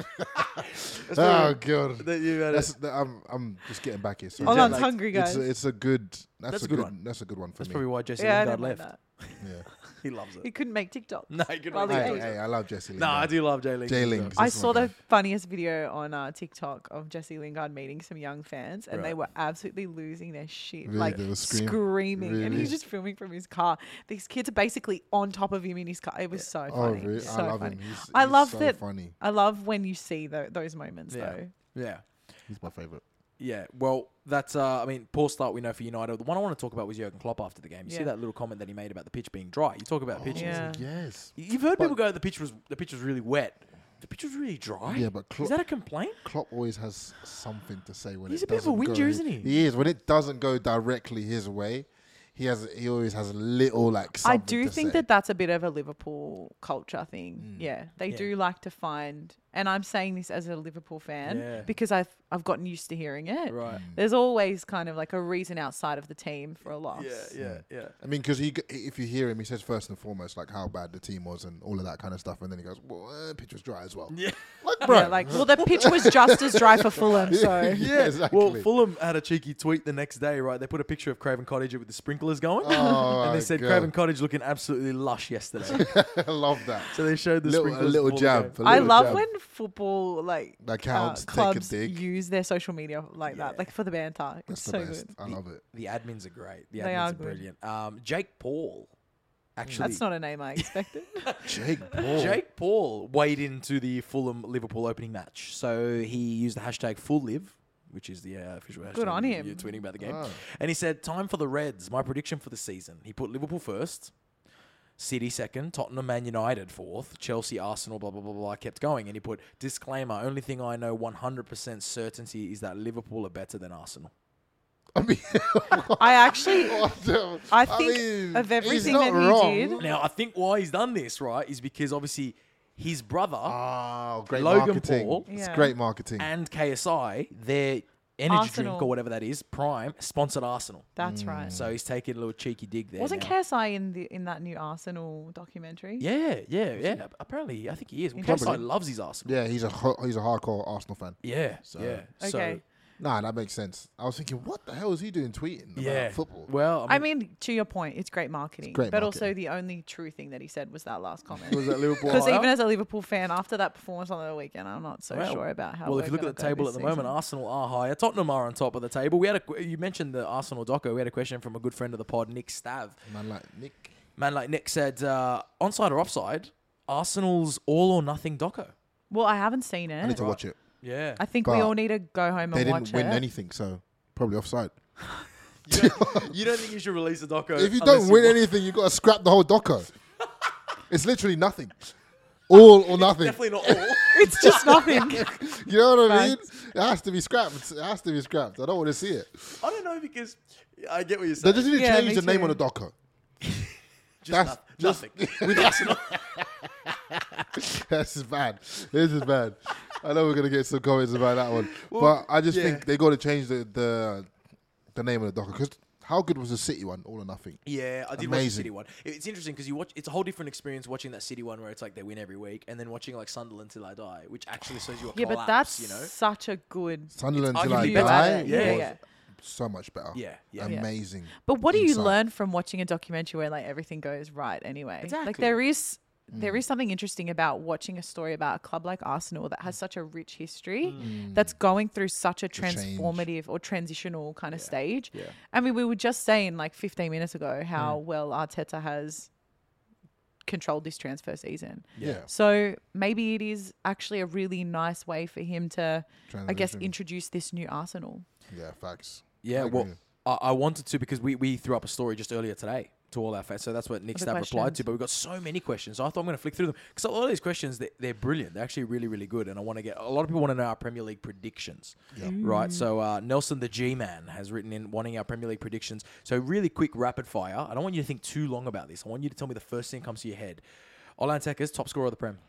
That's oh very- god. that you had That's, it. that, I'm I'm just getting back here. Sorry. Hold jet on, lagged. hungry It's guys. a, it's a good. That's, That's a a good good. one. That's a good one for That's me. probably why Jesse yeah, I Lingard didn't mind left. that. Yeah. He loves He it. couldn't make TikTok. No, he couldn't Well, make he Hey, TikToks. does. hey, I love Jesse. No, I Lingard. do love Jay Lingard. Jay as well. Lingard. I That's saw my the guy. funniest video on uh, TikTok of Jesse Lingard meeting some young fans, and they Right. were absolutely losing their shit, Really? like They were scream- screaming. And Really? he's just filming from his car. These kids are basically on top of him in his car. It was so Oh, funny. really? So I love funny. him. He's, I he's love so that- Funny. I love when you see tho- those moments, Yeah. though. Yeah. He's my favorite. Yeah, well, that's, uh, I mean, poor start we know for United. The one I want to talk about was Jurgen Klopp after the game. You see Yeah. that little comment that he made about the pitch being dry. You talk about pitches. Yeah. Yes. You've heard But- people go, the pitch was the pitch was really wet. The pitch was really dry. Yeah, but Is Klopp, that a complaint? Klopp always has something to say when He's it a bit of a doesn't whinger, go- isn't he? He is. When it doesn't go directly his way, he has. He always has a little like. I Something do to think say. that that's a bit of a Liverpool culture thing. Mm. Yeah, they Yeah. do like to find, and I'm saying this as a Liverpool fan Yeah. because I've I've gotten used to hearing it. Right. There's always kind of like a reason outside of the team for a loss. Yeah, yeah, yeah. I mean, because he, g- if you hear him, he says first and foremost like how bad the team was and all of that kind of stuff, and then he goes, "Well, uh, pitch was dry as well." Yeah. Like, bro, Yeah, like well, the pitch was just as dry for Fulham, so yeah, exactly. Well, Fulham had a cheeky tweet the next day, right? They put a picture of Craven Cottage with the sprinklers going. Oh, and they my said God. Craven Cottage looking absolutely lush yesterday. I love that. So they showed the Little- a sprinklers. little before the jab, game. a I little love jab. when football like That uh, counts. clubs take a dig. use their social media like that, Yeah. like for the banter. That's It's the so best. good. I love it. The admins are great. The They admins are are, good. brilliant. Um, Jake Paul, actually. That's not a name I expected. Jake Paul. Jake Paul weighed into the Fulham Liverpool opening match. So he used the hashtag FullLive, which is the uh, official hashtag. Good on you're him. tweeting about the game. Oh. And he said, time for the Reds. My prediction for the season. He put Liverpool first. City second, Tottenham, Man United fourth, Chelsea, Arsenal, blah, blah, blah, blah, kept going. And he put, disclaimer, only thing I know one hundred percent certainty is that Liverpool are better than Arsenal. I mean, I actually, I I think mean, of he's everything not that wrong. he did. Now, I think why he's done this, right, is because obviously his brother Oh, great Logan marketing. Paul. It's Yeah. great marketing. and K S I, their energy Arsenal. drink or whatever that is, Prime, sponsored Arsenal. That's right. So he's taking a little cheeky dig there. Wasn't now. K S I in the in that new Arsenal documentary? Yeah, yeah, yeah. Apparently, I think he is. K S I Interesting. loves his Arsenal. Yeah, he's a ho- he's a hardcore Arsenal fan. Yeah, yeah. So, Okay. Nah, that makes sense. I was thinking, what the hell is he doing tweeting about yeah. football? Well, I mean, to your point, it's great marketing. great but marketing. also the only true thing that he said was that last comment. was that Liverpool? Because higher? even as a Liverpool fan, after that performance on the weekend, I'm not so Well- sure about how. Well, we're if you look gonna at the go table this at the moment, season. Arsenal are higher. Tottenham are on top of the table. We had a you mentioned the Arsenal doco. We had a question from a good friend of the pod, Nick Stav. Man, like Nick. Man, like Nick said, uh, onside or offside, Arsenal's all or nothing doco. Well, I haven't seen I need it. to watch it. Yeah. I think we But all need to go home They and didn't watch win it. anything, so probably offside. You don't, you don't think you should release a doco? If you unless don't win want- anything, you got to scrap the whole doco. It's literally nothing. All or nothing. Definitely not all. It's just nothing. You know what I mean? Facts. It has to be scrapped. It has to be scrapped. I don't want to see it. I don't know because I get what you're They saying. just need to Yeah, change me the name too. on the doco. Just that's- noth- just- nothing. With Arsenal. This is bad. This is bad. I know we're gonna get some comments about that one, but I just yeah. think they got to change the the, the name of the doco because how good was the City one? All or nothing. Yeah, I did watch the Amazing. City one. It- It's interesting because you watch. It's a whole different experience watching that City one where it's like they win every week, and then watching like Sunderland Till I Die, which actually shows you a Yeah, collapse. but that's you know. such a good. Sunderland It's till I arguably better. die. Yeah, yeah, was yeah. So much better. Yeah, yeah. Yeah. Amazing. But what do you Inside. learn from watching a documentary where like everything goes right anyway? Like Exactly. there is Mm. there is something interesting about watching a story about a club like Arsenal that has such a rich history Mm. that's going through such a change. transformative or transitional kind of Yeah, stage. yeah. I mean, we were just saying like fifteen minutes ago how Mm. well Arteta has controlled this transfer season. Yeah. So maybe it is actually a really nice way for him to, I guess, Transition. introduce this new Arsenal. Yeah. Facts. Yeah, I well, agree. I, I wanted to because we, we threw up a story just earlier today to all our fans. So that's what Nick Other Stav replied questions. to. But we've got so many questions. So I thought I'm going to flick through them because a lot of these questions, they, they're brilliant. They're actually really, really good. And I want to get a lot of people want to know our Premier League predictions. Yeah. Right. So uh, Nelson the G Man has written in wanting our Premier League predictions. So really quick, rapid fire. I don't want you to think too long about this. I want you to tell me the first thing that comes to your head. Olan Tekers, top scorer of the Prem.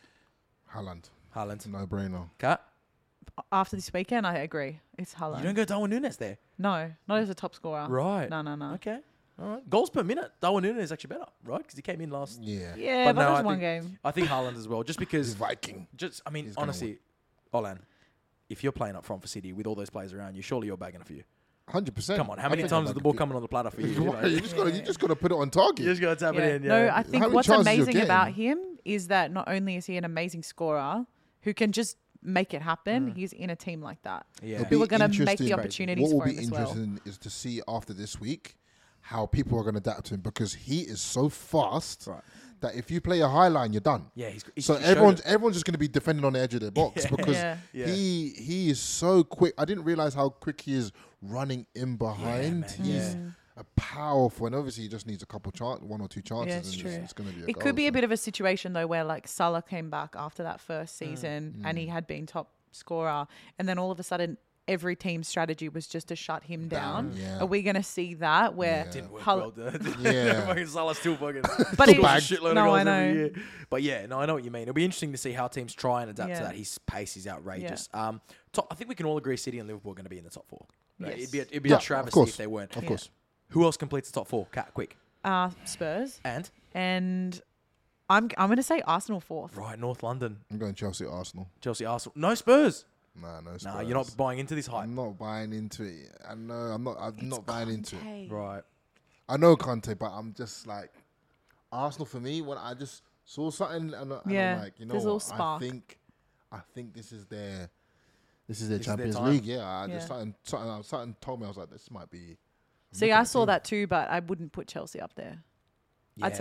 Haaland. Haaland. No brainer. Kat? After this weekend, I agree. It's You Haaland. don't go Darwin Nunes there. No, not as a top scorer. Right. No, no, no. Okay. All right. Goals per minute. Darwin Nunes is actually better, right? Because he came in last. Yeah. Yeah, But but, no, that was I one think- game. I think Haaland as well, just He's because. Viking. Just, I mean, He's gonna honestly, Olan, if you're playing up front for City with all those players around you, surely you're bagging a few. Hundred percent. Come on, how many times is the ball coming on the platter for you? you, know? you just got to you just got to put it on target. You just gotta tap Yeah. it in. Yeah. No, I think many what's chances you're amazing about getting? him is that not only is he an amazing scorer who can just make it happen, he's in a team like that. yeah. It'll Who be are going to make interesting. the opportunities What will for be him as well. interesting is to see after this week how people are going to adapt to him because he is so fast Right. that if you play a high line, you're done. Yeah, he's, he's So he showed everyone's it. everyone's just going to be defending on the edge of their box Yeah. because Yeah. Yeah. he he is so quick. I didn't realize how quick he is running in behind. man, He's yeah. a powerful, and obviously he just needs a couple chance, one or two chances, Yeah, it's and true. it's, it's going to be. A It goal, could be a so. bit of a situation though where like Salah came back after that first Mm. season and he had been top scorer, and then all of a sudden every team's strategy was just to shut him down. Down, yeah. Are we going to see that where? Yeah. Didn't work Hal- well, did it? Yeah. Fucking Salah still fucking. But scores it- a Bag. shitload of No, goals I know. every year. But yeah, no, I know what you mean. It'll be interesting to see how teams try and adapt Yeah. to that. His pace is outrageous. Um, top, I think we can all agree City and Liverpool are going to be in the top four. Right? Yes. It'd be a, it'd be Yeah, a of travesty course. if they weren't. Of Yeah. course. Who else completes the top four? Cat, quick. Uh, Spurs, And and I'm I'm going to say Arsenal fourth. right, North London, I'm going Chelsea, Arsenal. Chelsea, Arsenal. No Spurs. Nah, no. Nah, Spurs. you're not buying into this hype. I'm not buying into it. I know. I'm not. I'm not buying into it. Conte. Right. I know Conte, but I'm just like Arsenal for me. When I just saw something, and, and Yeah, I'm like, you know, there's a little what? spark. I think, I think this is their, this is their This is their Champions time. League. Yeah, I Yeah. just something, something, something told me I was like, this might be. I'm See, looking I at saw team. that too, but I wouldn't put Chelsea up there. I'd say Yeah. fifth.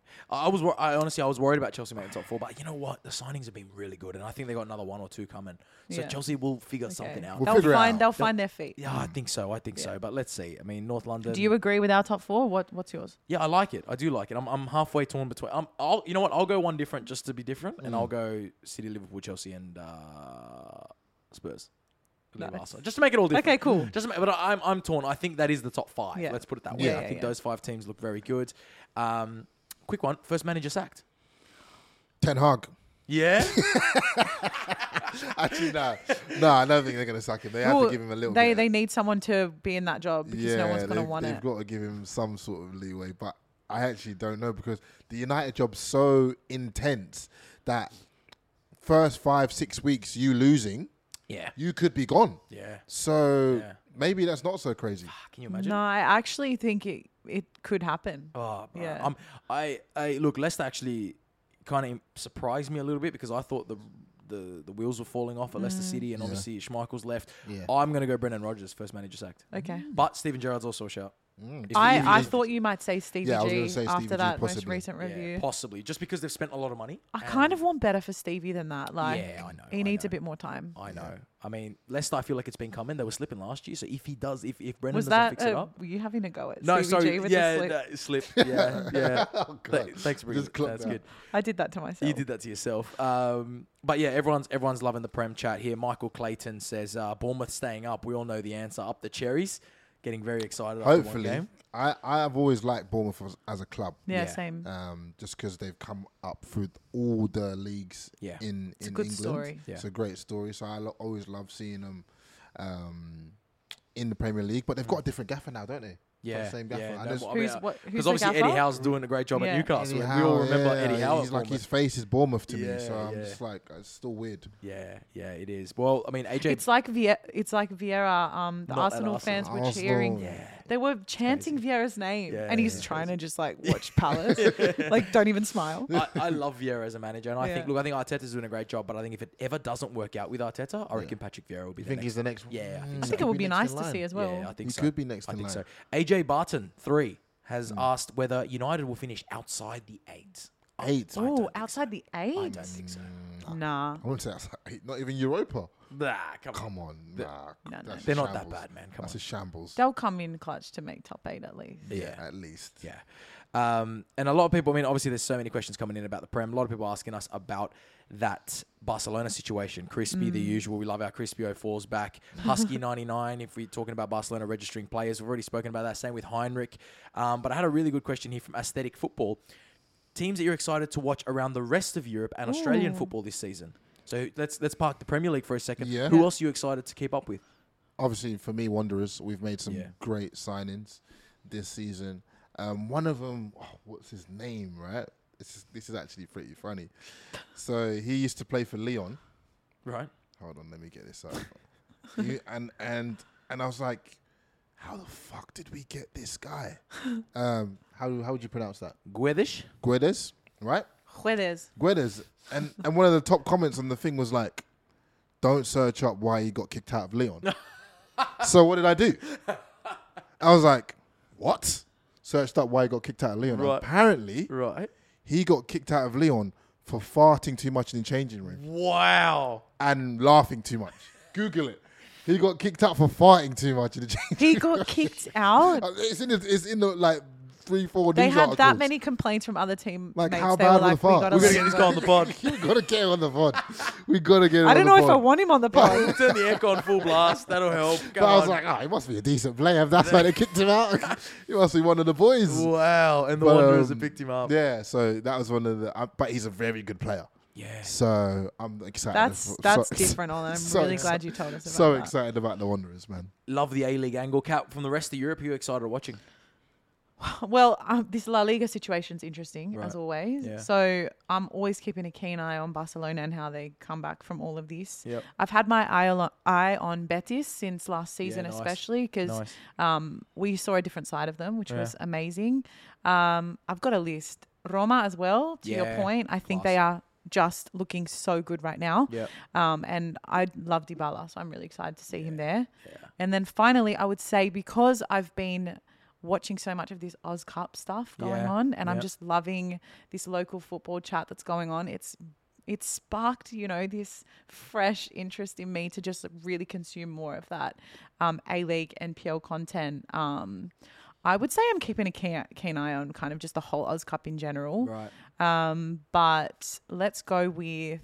I was, wor- I honestly, I was worried about Chelsea making top four, but you know what? The signings have been really good, and I think they got another one or two coming. So Yeah. Chelsea will figure Okay. something out. We'll They'll figure it find out. they'll They'll- find their feet. Yeah, I think so. I think Yeah. so. But let's see. I mean, North London. Do you agree with our top four? What What's yours? Yeah, I like it. I do like it. I'm, I'm halfway torn between. Um, I'll, you know what? I'll go one different just to be different, and Mm. I'll go City, Liverpool, Chelsea, and uh, Spurs. Leave Nice. Arsenal. Just to make it all different. Okay, cool. Just to make, but I- I'm I'm torn. I think that is the top five. Yeah. Let's put it that way. Yeah. I Yeah, think yeah. those five teams look very good. Um, quick one. First manager sacked. Ten Hag. Yeah. Actually, no, no, I don't think they're gonna sack him. They have Well, to give him a little. They bit. they need someone to be in that job because no one's going to they've, want they've it. got to give him some sort of leeway, but I actually don't know because the United job's so intense that first five six weeks you losing, yeah. you could be gone. Yeah. So Yeah. maybe that's not so crazy. Can you imagine? No, I actually think it it could happen. Oh, bro. Yeah. Um, I, I look. Leicester actually kind of surprised me a little bit because I thought the the, the wheels were falling off at Leicester Mm. City, and Yeah. obviously Schmeichel's left. Yeah. I'm going to go Brendan Rodgers, first manager sacked. Okay. But Steven Gerrard's also a shout. Mm. If I, you- I if- thought you might say Stevie Yeah, I was G gonna say after Stevie G, that most possibly. recent Yeah, review. possibly, just because they've spent a lot of money. I and- kind of want better for Stevie than that. Like, Yeah, I know, he I needs know. a bit more time. I know. I mean, Leicester, I feel like it's been coming. They were slipping last year, so if he does, if if Brendan Was doesn't that fix it uh, up. were you having a go at No, Stevie sorry. G with Yeah, the slip? no, slip. Yeah, yeah. Oh, Th- God. thanks for bringing Just it. clock That's that. good. I did that to myself. You did that to yourself. Um, but yeah, everyone's everyone's loving the Prem chat here. Michael Clayton says uh, Bournemouth staying up. We all know the answer. Up the cherries. Getting very excited after one Hopefully, game. I I have always liked Bournemouth as, as a club. Yeah, Yeah. same. Um, just because they've come up through all the leagues Yeah. in, It's a in good England. story. Yeah. It's a great story. So I lo- always love seeing them um, in the Premier League. But they've got a different gaffer now, don't they? Yeah, the same gaffer. yeah. And no, there's- well, I mean, Who's what? Who's Because the obviously gaffer? Eddie Howe's doing a great job Yeah. at Newcastle. Eddie and Howe, we all remember yeah, Eddie Howe. He's as like Bournemouth. his face is Bournemouth to Yeah, me. So I'm yeah. just like, it's still weird. Yeah, yeah, it is. Well, I mean, A J. It's like Vie- It's like Vieira. Um, the Not at Arsenal Arsenal. fans were Arsenal. cheering. yeah. They were chanting crazy. Vieira's name, Yeah, and he's yeah, it's trying crazy. to just like watch Palace, like don't even smile. I, I love Vieira as a manager, and I Yeah. think, look, I think Arteta's doing a great job, but I think if it ever doesn't work out with Arteta, I reckon Patrick Vieira will be You the think next. he's the next? Yeah, I think Mm, so. I he think it could would be next nice in to line. see as well. Yeah, I think He so. could be next I in think line. so. A J Barton, three, has Hmm. asked whether United will finish outside the eight. I- Eight. I don't Oh, think outside the I eight? don't think so. Nah. I wouldn't say that's eight. Not even Europa. Nah, come, on. Come on, The- nah. No, no. that's a They're not that shambles. bad, man. Come That's on. a shambles. They'll come in clutch to make top eight at least. Yeah, Yeah. at least. Yeah. Um, and a lot of people, I mean, obviously there's so many questions coming in about the Prem. A lot of people asking us about that Barcelona situation. Crispy, the usual. We love our Crispy oh fours back. Husky ninety-nine, if we're talking about Barcelona registering players. We've already spoken about that. Same with Heinrich. Um, but I had a really good question here from Aesthetic Football. Teams that you're excited to watch around the rest of Europe and Australian Ooh. football this season. So let's let's park the Premier League for a second. Yeah. Who Yeah. else are you excited to keep up with? Obviously, for me, Wanderers, we've made some Yeah. great signings this season. Um, one of them, oh, what's his name, right? This is, this is actually pretty funny. So he used to play for Leon. Right. Hold on, let me get this up. He- and and and I was like, how the fuck did we get this guy? Um, how how would you pronounce that? Guedes? Guedes, right? Jueves. Guedes. And and one of the top comments on the thing was like, don't search up why he got kicked out of Leon. So what did I do? I was like, what? Searched up why he got kicked out of Leon. Right. Apparently, Right. he got kicked out of Leon for farting too much in the changing room Wow. and laughing too much. Google it. He got kicked out for farting too much in the changing He got kicked out. Uh, It's in the, it's in the like three, four They news had articles. that many complaints from other teammates. Like, how they bad were were the like, we farts? gotta We gotta let get him this go. guy on the pod. We gotta get him on the pod. We gotta get him I on don't the know if I pod. want him on the pod. Turn the aircon full blast. That'll help. But Come I was on. like, oh, he must be a decent player. If that's why they kicked him out. He must be one of the boys. Wow. And the But, Wanderers um, have picked him up. Yeah, so that was one of the. Uh, but he's a very good player. Yeah. So I'm excited. That's for- that's so, different. On I'm so really exci- glad you told us about So that. excited about the Wanderers, man. Love the A-League angle. Cap, from the rest of Europe, who are you excited watching? Well, um, this La Liga situation's interesting Right. as always. Yeah. So I'm always keeping a keen eye on Barcelona and how they come back from all of this. Yep. I've had my eye on, eye on Betis since last season, nice. especially because Nice. um, we saw a different side of them, which Yeah. was amazing. Um, I've got a list. Roma as well, to your Yeah, point. I think class. they are just looking so good right now. Yep. Um, and I love Dybala, so I'm really excited to see him there. Yeah. And then finally, I would say because I've been watching so much of this Oz Cup stuff going Yeah, on, and I'm yep. just loving this local football chat that's going on. It's it's sparked, you know, this fresh interest in me to just really consume more of that um, A-League N P L content. Um, I would say I'm keeping a keen, keen eye on kind of just the whole Oz Cup in general. Right. Um, but let's go with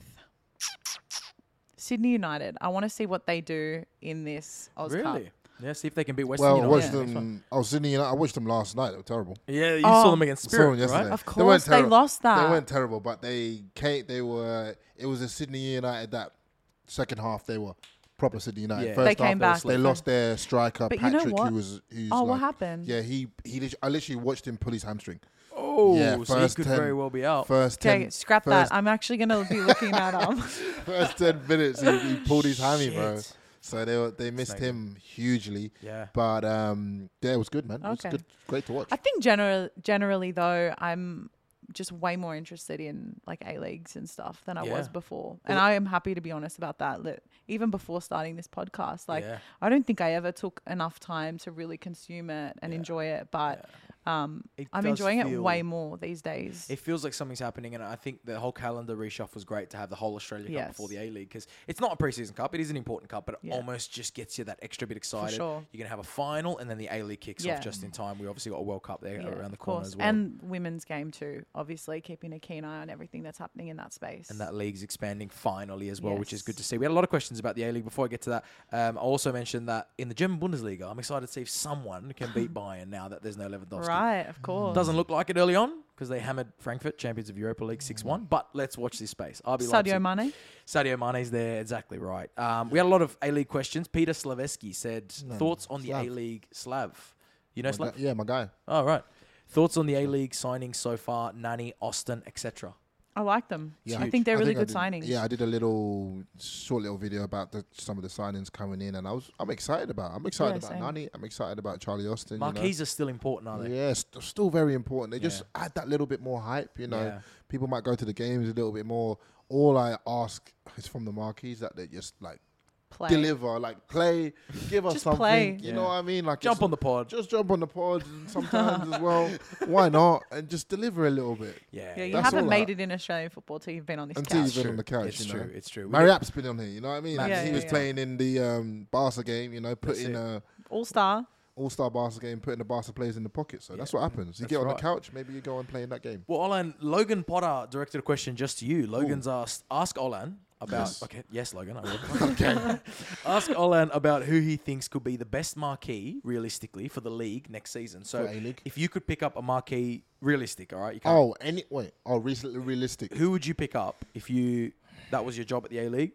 Sydney United. I want to see what they do in this Oz Cup. Really? Yeah, see if they can beat Western Well, I United. watched next one. them. I was Sydney United. I watched them last night. They were terrible. Yeah, you Oh. saw them against I saw Spirit, them yesterday. right? Of They weren't course, they terri- lost that. They weren't terrible, but they came, they were. It was a Sydney United that second half they were proper Sydney United. Yeah. First They half, came back. They lost their striker But you know Patrick, what? who was who's Oh, what like- happened? Yeah, he he. lit- I literally watched him pull his hamstring. Oh, Yeah, so he first could ten very well be out. First Okay, ten, scrap first, that. I'm actually going to be looking at um. first ten minutes, he, he pulled his hammy, bro. Shit. So they were, they missed Snake him hugely. Yeah. But um, yeah, it was good, man. It was Okay. good, great to watch. I think general, generally though, I'm just way more interested in like A leagues and stuff than I Yeah. was before, and I am happy to be honest about that. Li- Even before starting this podcast, like Yeah. I don't think I ever took enough time to really consume it and Yeah. enjoy it, but um, It I'm does enjoying it feel- way more these days. It feels like something's happening, and I think the whole calendar reshuffle was great to have the whole Australia Cup Yes. before the A League, because it's not a preseason cup; it is an important cup, but it Yeah. almost just gets you that extra bit excited. sure. You're gonna have a final, and then the A League kicks Yeah. off just in time. We obviously got a World Cup there Yeah, around the of corner course. as well, And women's game too, obviously keeping a keen eye on everything that's happening in that space. and that league's expanding finally as well, which is good to Yes. see. We had a lot of questions about the A League. Before I get to that, um, I also mentioned that in the German Bundesliga, I'm excited to see if someone can beat Bayern now that there's no Lewandowski. Right, of course. Doesn't look like it early on because they hammered Frankfurt, champions of Europa League six one. But let's watch this space. R B Sadio Leipzig. Mane. Sadio Mane's there, exactly right. Um, we had a lot of A-League questions. Peter Slaveski said, No, thoughts on the Slav. A-League Slav? You know My Slav? guy- yeah, my guy. Oh, right. Thoughts on the A-League signings so far, Nani, Austin, et cetera. I like them. Yeah, I think they're really I good did, signings. Yeah, I did a little short little video about the, some of the signings coming in, and I was I'm excited about. I'm excited Yeah, about same. Nani. I'm excited about Charlie Austin. Marquees are still important, you are know? they? Yeah, st- still very important. They just Yeah. add that little bit more hype. You know, Yeah. people might go to the games a little bit more. All I ask is from the Marquees that they just like Play. deliver, like play, give us Just something. play. You Yeah. know what I mean? Like Jump it's- on the pod. just jump on the pod sometimes as well. Why not? And just deliver a little bit. Yeah. Yeah, you That's haven't all made I- it in Australian football till you've been on this Until couch. you've been True. on the couch, It's you true. know. It's true. We Mary did- App's been on here, you know what I mean? Matt, Like, Yeah, he yeah, was yeah. playing in the um, Barca game, you know, putting it. a All star. all-star Barca game, putting the Barca players in the pocket. So that's what happens. You That's get on right. the couch, maybe you go and play in that game. Well, Olan, Logan Potter directed a question just to you. Logan's asked, ask Olan about, Yes. okay, yes, Logan, I will. Okay. Ask Olan about who he thinks could be the best marquee, realistically, for the league next season. So For A-League? if you could pick up a marquee, realistic, all right? You can't, Oh, any wait. Oh, recently realistic. Who would you pick up if you, that was your job at the A-League?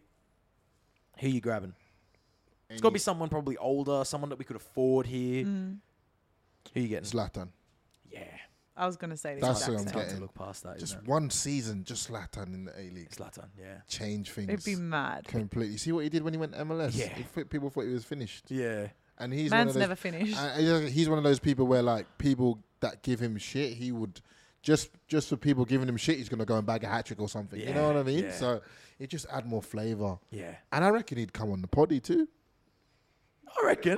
Who you grabbing? It's got to be someone probably older, someone that we could afford here. Mm. Who you getting? Zlatan. Yeah. I was going to say the That's exact who I'm same. Hard to getting. look past that, Just isn't it? one season, just Zlatan in the A-League. Zlatan, yeah. Change things. It'd be mad. completely. See what he did when he went M L S? Yeah. He th- people thought he was finished. Yeah. And he's one Man's of those, never finished. Uh, he's- he's one of those people where like people that give him shit, he would just just for people giving him shit, he's gonna go and bag a hat trick or something. You know Yeah, what I mean? yeah. So it just add more flavour. Yeah. And I reckon he'd come on the poddy too. I reckon.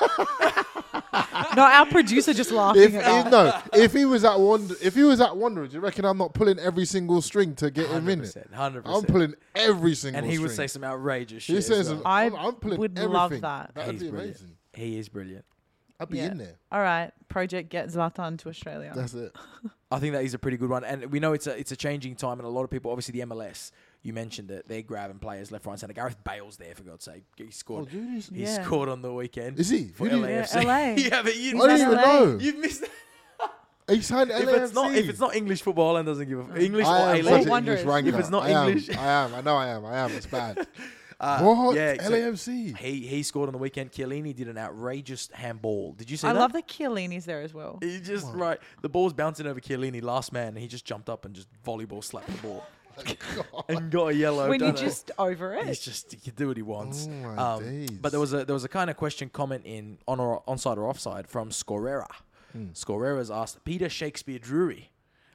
No, our producer just laughing If, at if that. no, if he was at Wander, if he was at Wanderers, you reckon I'm not pulling every single string to get him in it? one hundred percent. I'm pulling every single. And he would say string. some outrageous shit. He as says, well. I I'm, I'm pulling would everything. love that. That'd He's be brilliant. amazing. He is brilliant. I'd be Yeah. in there. All right, project get Zlatan to Australia. That's it. I think that is a pretty good one. And we know it's a it's a changing time, and a lot of people, obviously the M L S, you mentioned it, they're grabbing players left, right, and centre. Gareth Bale's there, for God's sake. He scored. Oh, dude, he's- He Yeah. scored on the weekend. Is he? For Who did- L A F C. Yeah, L A. yeah, but you He's I at didn't even L A. know. You've missed. He signed if L A F C. it's not if it's not English football, Holland doesn't give a English I or am A such League. an Wanderers. English wanker. If it's not I am, English. I am. I know I am. I am. It's bad. Uh, what? Yeah, so L A F C. he he scored on the weekend. Chiellini did an outrageous handball. Did you see I that? love that Chiellini's there as well. He just right. The ball's bouncing over Chiellini, last man, and he just jumped up and just volleyball slapped the ball and got a yellow. When you're done it. just over He's it. just he can do what he wants. Oh my Um, days. but there was a there was a kind of question comment in on or onside or offside from Scorera. Hmm. Scorera's asked Peter Shakespeare Drury.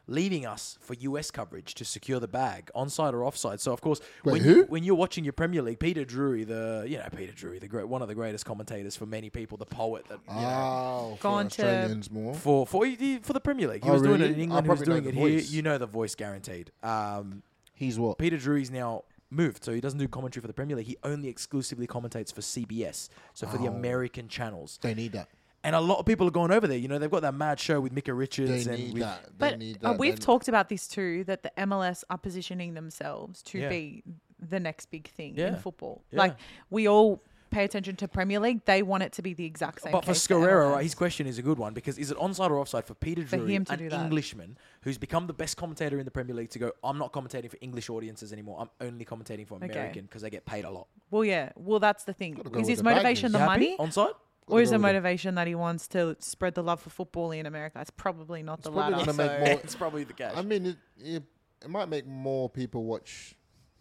leaving us for U S coverage to secure the bag, onside or offside. So of course, Wait, when who? you, when you're watching your Premier League, Peter Drury, the you know Peter Drury, the great one of the greatest commentators for many people, the poet that you know, Oh, for Gone to- Australians more. for for for the Premier League, he Oh, was doing it really? in I England. He was probably know doing it the here. voice. You know the voice, guaranteed. Um, He's what? Peter Drury's now moved, so he doesn't do commentary for the Premier League. He only exclusively commentates for C B S, so for the Oh. American channels. They need that. And a lot of people are going over there. You know, they've got that mad show with Micah Richards. They and need with, that. They But need uh, that. we've They- talked about this too, that the M L S are positioning themselves to Yeah. be the next big thing Yeah. in football. Yeah. Like, we all pay attention to Premier League. They want it to be the exact same But for case to Scarrera, M L S. right, his question is a good one, because is it onside or offside for Peter For Drury, him to an do that. Englishman who's become the best commentator in the Premier League, to go, I'm not commentating for English audiences anymore. I'm only commentating for Okay. American because they get paid a lot. Well, yeah. Well, that's the thing. Gotta go Is with his the bag, motivation is. the You happy? money? Onside? Or is Gotta the go with it. motivation that he wants to spread the love for football in America? It's probably not the probably latter. gonna make more- it's probably the case. I mean, it, it, it might make more people watch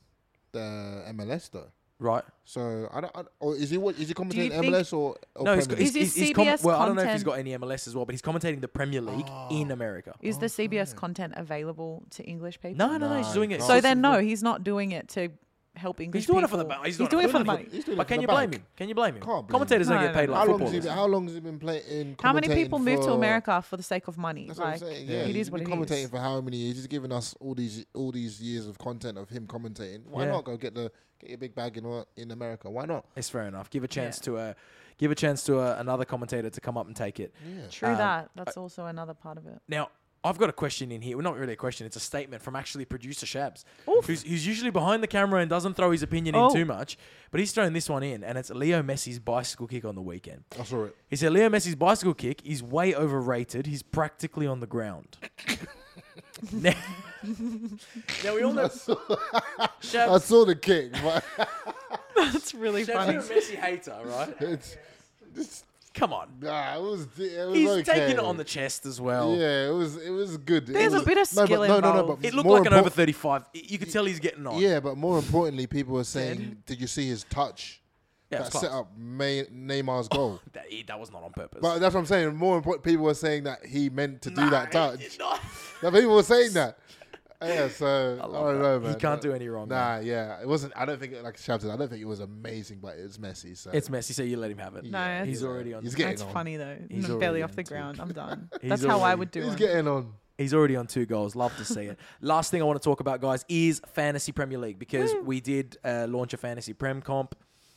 the M L S though. right. So I don't. I, or is he what? Is he you commentating M L think- S or? or No, he's, Premier he's, League? Is he's, his he's com- C B S well, I don't know if he's content- got any M L S as well, but he's commentating the Premier League in America. Is the C B S Okay. content available to English people? No, no, no, he's No, doing he it. can't. So it's- then, no, he's not doing it to help English He's doing it people. for the ba- he's He's doing it doing it for for the the- money. He's doing it But for can the you blame bag. him? Can you blame him? Can't blame Commentators him. don't No, get no, paid no. like How long footballers. has he been? How long has he been playing? How many commentating people move to for- America for the sake of money? That's like, what I'm saying. yeah, Yeah, it he's is what been it commentating is. for how many years? He's given us all these all these years of content of him commentating. Why Yeah. not go get the get your big bag in uh, in America? Why not? It's fair enough. Give a chance Yeah. to a give a chance to a, another commentator to come up and take it. Yeah. True Um, that. That's also another part of it. Now, I've got a question in here. Well, not really a question. It's a statement from actually producer Shabs, Oof. who's, who's usually behind the camera and doesn't throw his opinion Oh. in too much. But he's thrown this one in, and it's Leo Messi's bicycle kick on the weekend. I saw it. He said Leo Messi's bicycle kick is way overrated. He's practically on the ground. now, now, we all know I saw, I Shabs, saw the kick, but That's really Shabs, funny. you're a Messi hater, right? it's, it's Come on. nah, it was it was He's okay. taking it on the chest as well. Yeah, it was it was good. It There's a was- bit of no, skill but, no, no, no, involved. but It looked more like an impor- over thirty-five. You could tell he's getting on. Yeah, but more importantly, people were saying, "Did you see his touch Yeah, that it's class. set up May- Neymar's goal?" That, he- that was not on purpose. But that's what I'm saying. More important, people were saying that he meant to do Nah, that touch. it's not. No, people were saying that. Yeah, so I, love don't that. know, He man. can't But- do any wrong, Nah, yeah, it wasn't. I don't think, like Shab said, I don't think it was amazing, but it was messy. So It's Messi, so you let him have it. No, Yeah, he's it's- already on. He's getting That's on. funny though. He's I'm already barely off the into it. ground. I'm done. He's That's how I already- would do He's it. getting on. He's already on two goals. Love to see it. Last thing I want to talk about, guys, is Fantasy Premier League, because we did uh, launch a Fantasy Prem comp.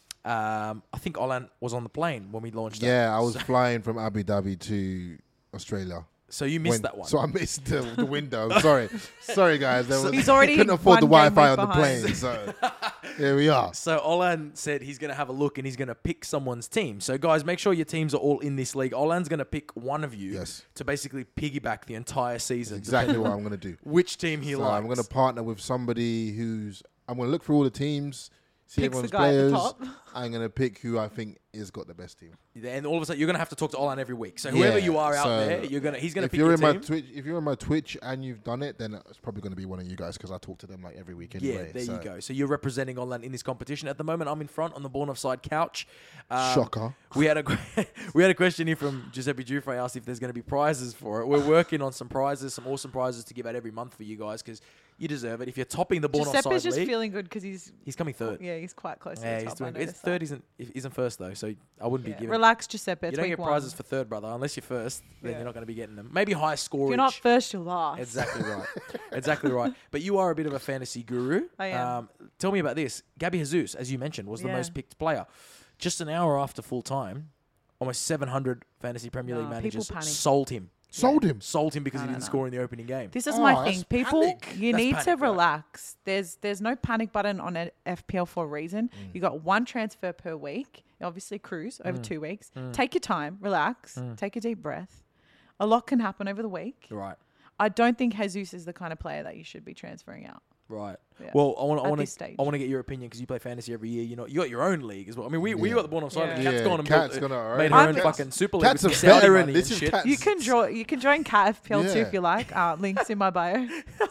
Um, I think Olan was on the plane when we launched it. Yeah, I was flying from Abu Dhabi to Australia. So you missed When- that one. So I missed the, the window. I'm sorry. Sorry, guys. There was, He's already couldn't afford the one game Wi-Fi week on the behind. plane. So here we are. So Olan said he's going to have a look and he's going to pick someone's team. So guys, make sure your teams are all in this league. Olan's going to pick one of you Yes. to basically piggyback the entire season. Exactly depending what on I'm going to do. Which team he So likes. I'm going to partner with somebody who's. I'm going to look through all the teams, see Picks the everyone's guy at the players. top. I'm going to pick who I think has got the best team. And all of a sudden, you're going to have to talk to Olan every week. So whoever Yeah, you are out so there, you're gonna he's going to If pick you're your in my team. Twitch, if you're on my Twitch and you've done it, then it's probably going to be one of you guys because I talk to them like every week anyway. Yeah, there so. you go. So you're representing Olan in this competition. At the moment, I'm in front on the Born Offside couch. Um, Shocker. We had a we had a question here from Giuseppe Giuffre. Asked if there's going to be prizes for it. We're working on some prizes, some awesome prizes to give out every month for you guys because you deserve it. If you're topping the Born Giuseppe's Offside just league, feeling good because he's he's coming third. yeah he's quite close to Yeah, the he's top. doing. I It's noticed third that. isn't isn't first though, so I wouldn't Yeah. be giving. Relax, Giuseppe. You It's don't week get prizes one. for third, brother, unless you're first. Then Yeah. you're not going to be getting them. Maybe high score. If you're not first, you're last. Exactly right. Exactly right. But you are a bit of a fantasy guru. I am. Um, tell me about this. Gabby Jesus, as you mentioned, was the Yeah. most picked player. Just an hour after full time, almost seven hundred fantasy Premier League Nah, people managers panic. sold him. Sold him. Sold him because No, he no, didn't no. score in the opening game. This is Oh, my that's thing. People, panic. you That's need panic, to right? relax. There's there's no panic button on an F P L for a reason. Mm. You got one transfer per week. Obviously, cruise over Mm. two weeks. Take your time, relax, take a deep breath. A lot can happen over the week. Right. I don't think Jesus is the kind of player that you should be transferring out. Right. Yeah. Well, I want to. I At want this to. stage. I want to get your opinion because you play fantasy every year. You know, you got your own league as well. I mean, we we Yeah. got the Born Offside. Yeah. League. Cat's Yeah, gone and Cat's built, gonna- made her I'm own just- fucking super league. Cat's with a Saudi veteran. money This and is shit. Cat's- You can draw. You can join Cat F P L too Yeah. if you like. Uh, links in my bio.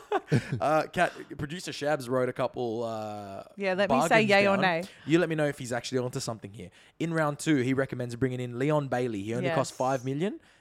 Uh, Cat, producer Shabs wrote a couple. Uh, Yeah, let me say bargains yay or down. nay. You let me know if he's actually onto something here. In round two, he recommends bringing in Leon Bailey. He only costs Yes. five million,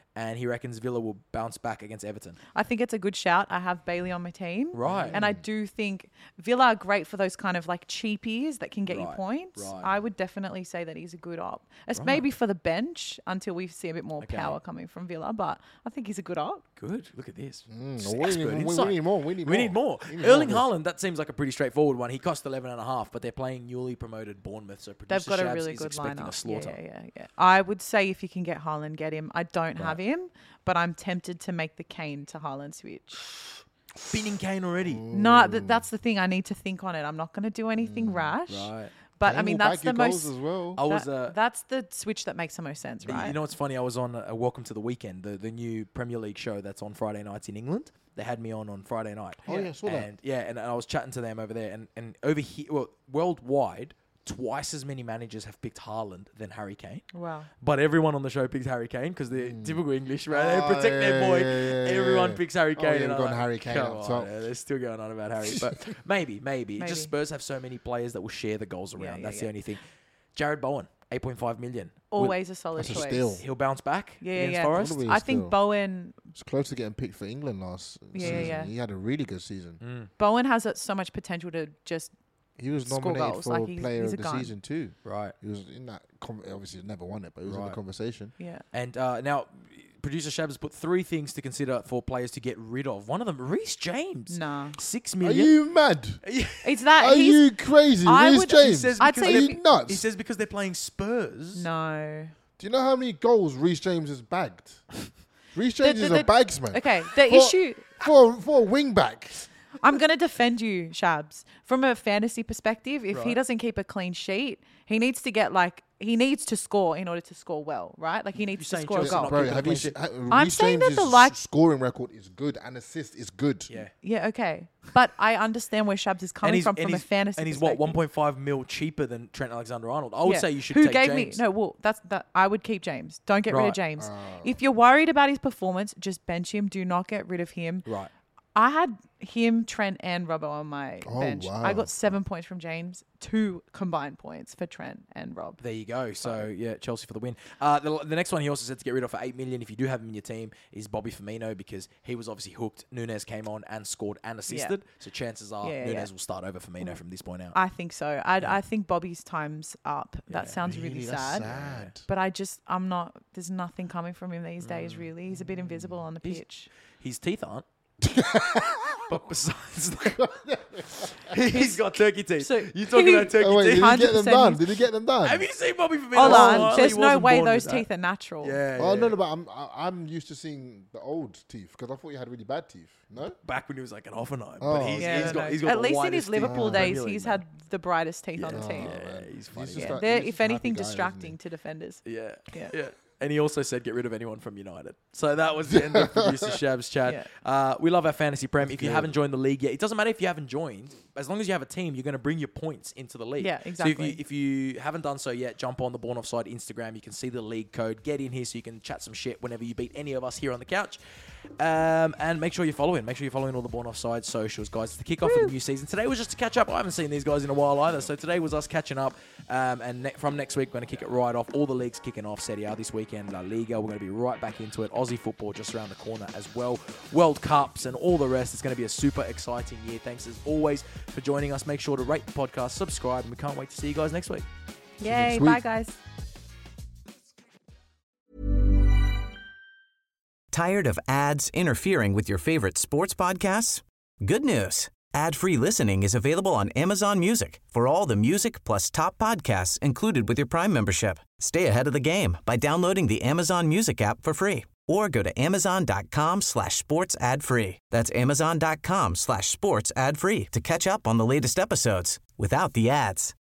and he reckons Villa will bounce back against Everton. I think it's a good shout. I have Bailey on my team. Right. And I do think Villa are great for those kind of like cheapies that can get you Right, points. right. I would definitely say that he's a good op. It's maybe for the bench until we see a bit more Okay. power coming from Villa, but I think he's a good op. Good. Look at this. Mm, Expert we, need, we, insight. we need more. We need We more. need more. We need Erling more. Haaland, that seems like a pretty straightforward one. He cost eleven and a half, but they're playing newly promoted Bournemouth, so producer They've got a Shabs really is good expecting a lineup. slaughter. Yeah, yeah, yeah. I would say if you can get Haaland, get him. I don't Right. have him, but I'm tempted to make the Kane to Haaland switch. Spinning Kane already. No, th- that's the thing. I need to think on it. I'm not going to do anything rash. Right. But Kane I mean, will that's bag the you goals most. as well. I was that- uh, that's the switch that makes the most sense, Y- right? You know what's funny? I was on a Welcome to the Weekend, the, the new Premier League show that's on Friday nights in England. They had me on on Friday night. Oh, yeah, I saw that. and, Yeah, and I was chatting to them over there. And, and over here, well, worldwide, twice as many managers have picked Haaland than Harry Kane. Wow. But everyone on the show picks Harry Kane because they're typical English, right? Oh, they protect their yeah, boy. yeah, yeah, yeah, Everyone yeah. picks Harry Oh, Kane. yeah, and we've I'm got like, Harry Kane come up on, top. yeah, they're still going on about Harry. But maybe, maybe. Maybe. Just Spurs have so many players that will share the goals around. Yeah, yeah, that's yeah. the only thing. Jared Bowen, eight point five million. Will- Always a solid That's a choice. steal. He'll bounce back Yeah, yeah, against yeah. Forest. Probably a I think steal. Bowen It's close to getting picked for England last Yeah, season. yeah. He had a really good season. Mm. Bowen has uh, so much potential to just He was Score nominated goals, for like he's- Player he's of a the gun. Season too. Right. He was in that. Com- obviously, never won it, but he was in Right. the conversation. yeah. And uh, now, producer Shab has put three things to consider for players to get rid of. One of them, Reece James. Nah. Six Are million. you mad? It's that Are he's you crazy? I Reece would- James. He says I'd because say Are if they're- you he- nuts? He says because they're playing Spurs. no. Do you know how many goals Reece James has bagged? Reece James The- is the- a bagsman. Okay. The For- issue. for for a wing back. I'm going to defend you, Shabs. From a fantasy perspective, if he Right. doesn't keep a clean sheet, he needs to get like, he needs to score in order to score well, right? Like he needs You're to saying score a Chelsea goal. not Bro, keeping a have you? clean s- sheet. ha- I'm Reece saying that James's the like- scoring record is good and assist is good. Yeah. Yeah, okay. But I understand where Shabs is coming and he's, from and from a he's, fantasy and he's what, perspective. one point five mil cheaper than Trent Alexander-Arnold. I would Yeah. say you should Who take gave James. me no? Well, that's that. I would keep James. Don't get rid Right. of James. Ah. If you're worried about his performance, just bench him. Do not get rid of him. Right. I had him, Trent, and Robbo on my Oh, bench. wow. I got seven points from James, two combined points for Trent and Rob. There you go. So, yeah, Chelsea for the win. Uh, the, the next one he also said to get rid of for eight million, if you do have him in your team, is Bobby Firmino because he was obviously hooked. Nunez came on and scored and assisted. So chances are Yeah, Nunez yeah. will start over Firmino from this point out. I think so. I I think Bobby's time's up. That Yeah. sounds really, that's sad. sad. But I just, I'm not, there's nothing coming from him these days, really. He's a bit invisible on the He's- pitch. His teeth aren't. But besides that, he's got turkey teeth. So you talking he- about turkey Oh, wait, did teeth? he get them one hundred percent done? he's- Did he get them done? Have you seen Bobby Firmino? Hold Oh, on. he There's no wasn't way born those with that. teeth are natural. Yeah, Oh yeah. no, no, but I'm I- I'm used to seeing the old teeth because I thought you had really bad teeth. No, Back when he was like an Hoffenheim. Oh, but he's, Yeah, he's no, got, no. he's got At the least in widest his teeth in Liverpool the Premier days, League, he's man. had the brightest teeth on the Yeah. team. Yeah, Oh, man. he's funny. He's Yeah, just like- they're, he's if just a happy anything, guy, isn't he? distracting to defenders. Yeah, Yeah. yeah. And he also said get rid of anyone from United. So that was the end of producer Shab's chat. Yeah. Uh, we love our fantasy prem. If you good. haven't joined the league yet, it doesn't matter if you haven't joined. As long as you have a team, you're going to bring your points into the league. Yeah, So if exactly. you if you haven't done so yet, jump on the Born Offside Instagram. You can see the league code. Get in here so you can chat some shit whenever you beat any of us here on the couch. Um, and make sure you're following. Make sure you're following all the Born Offside socials, guys. It's the kickoff of the new season. Today was just to catch up. I haven't seen these guys in a while either. So today was us catching up. Um, and ne- from next week, we're going to kick it right off. All the leagues kicking off. Serie A this weekend. La Liga. We're going to be right back into it. Aussie football just around the corner as well. World Cups and all the rest. It's going to be a super exciting year. Thanks as always for joining us. Make sure to rate the podcast, subscribe, and we can't wait to see you guys next week. Yay. Sweet. Bye, guys. Tired of ads interfering with your favorite sports podcasts? Good news. Ad-free listening is available on Amazon Music for all the music plus top podcasts included with your Prime membership. Stay ahead of the game by downloading the Amazon Music app for free or go to amazon.com slash sports ad free. That's amazon.com slash sports ad free to catch up on the latest episodes without the ads.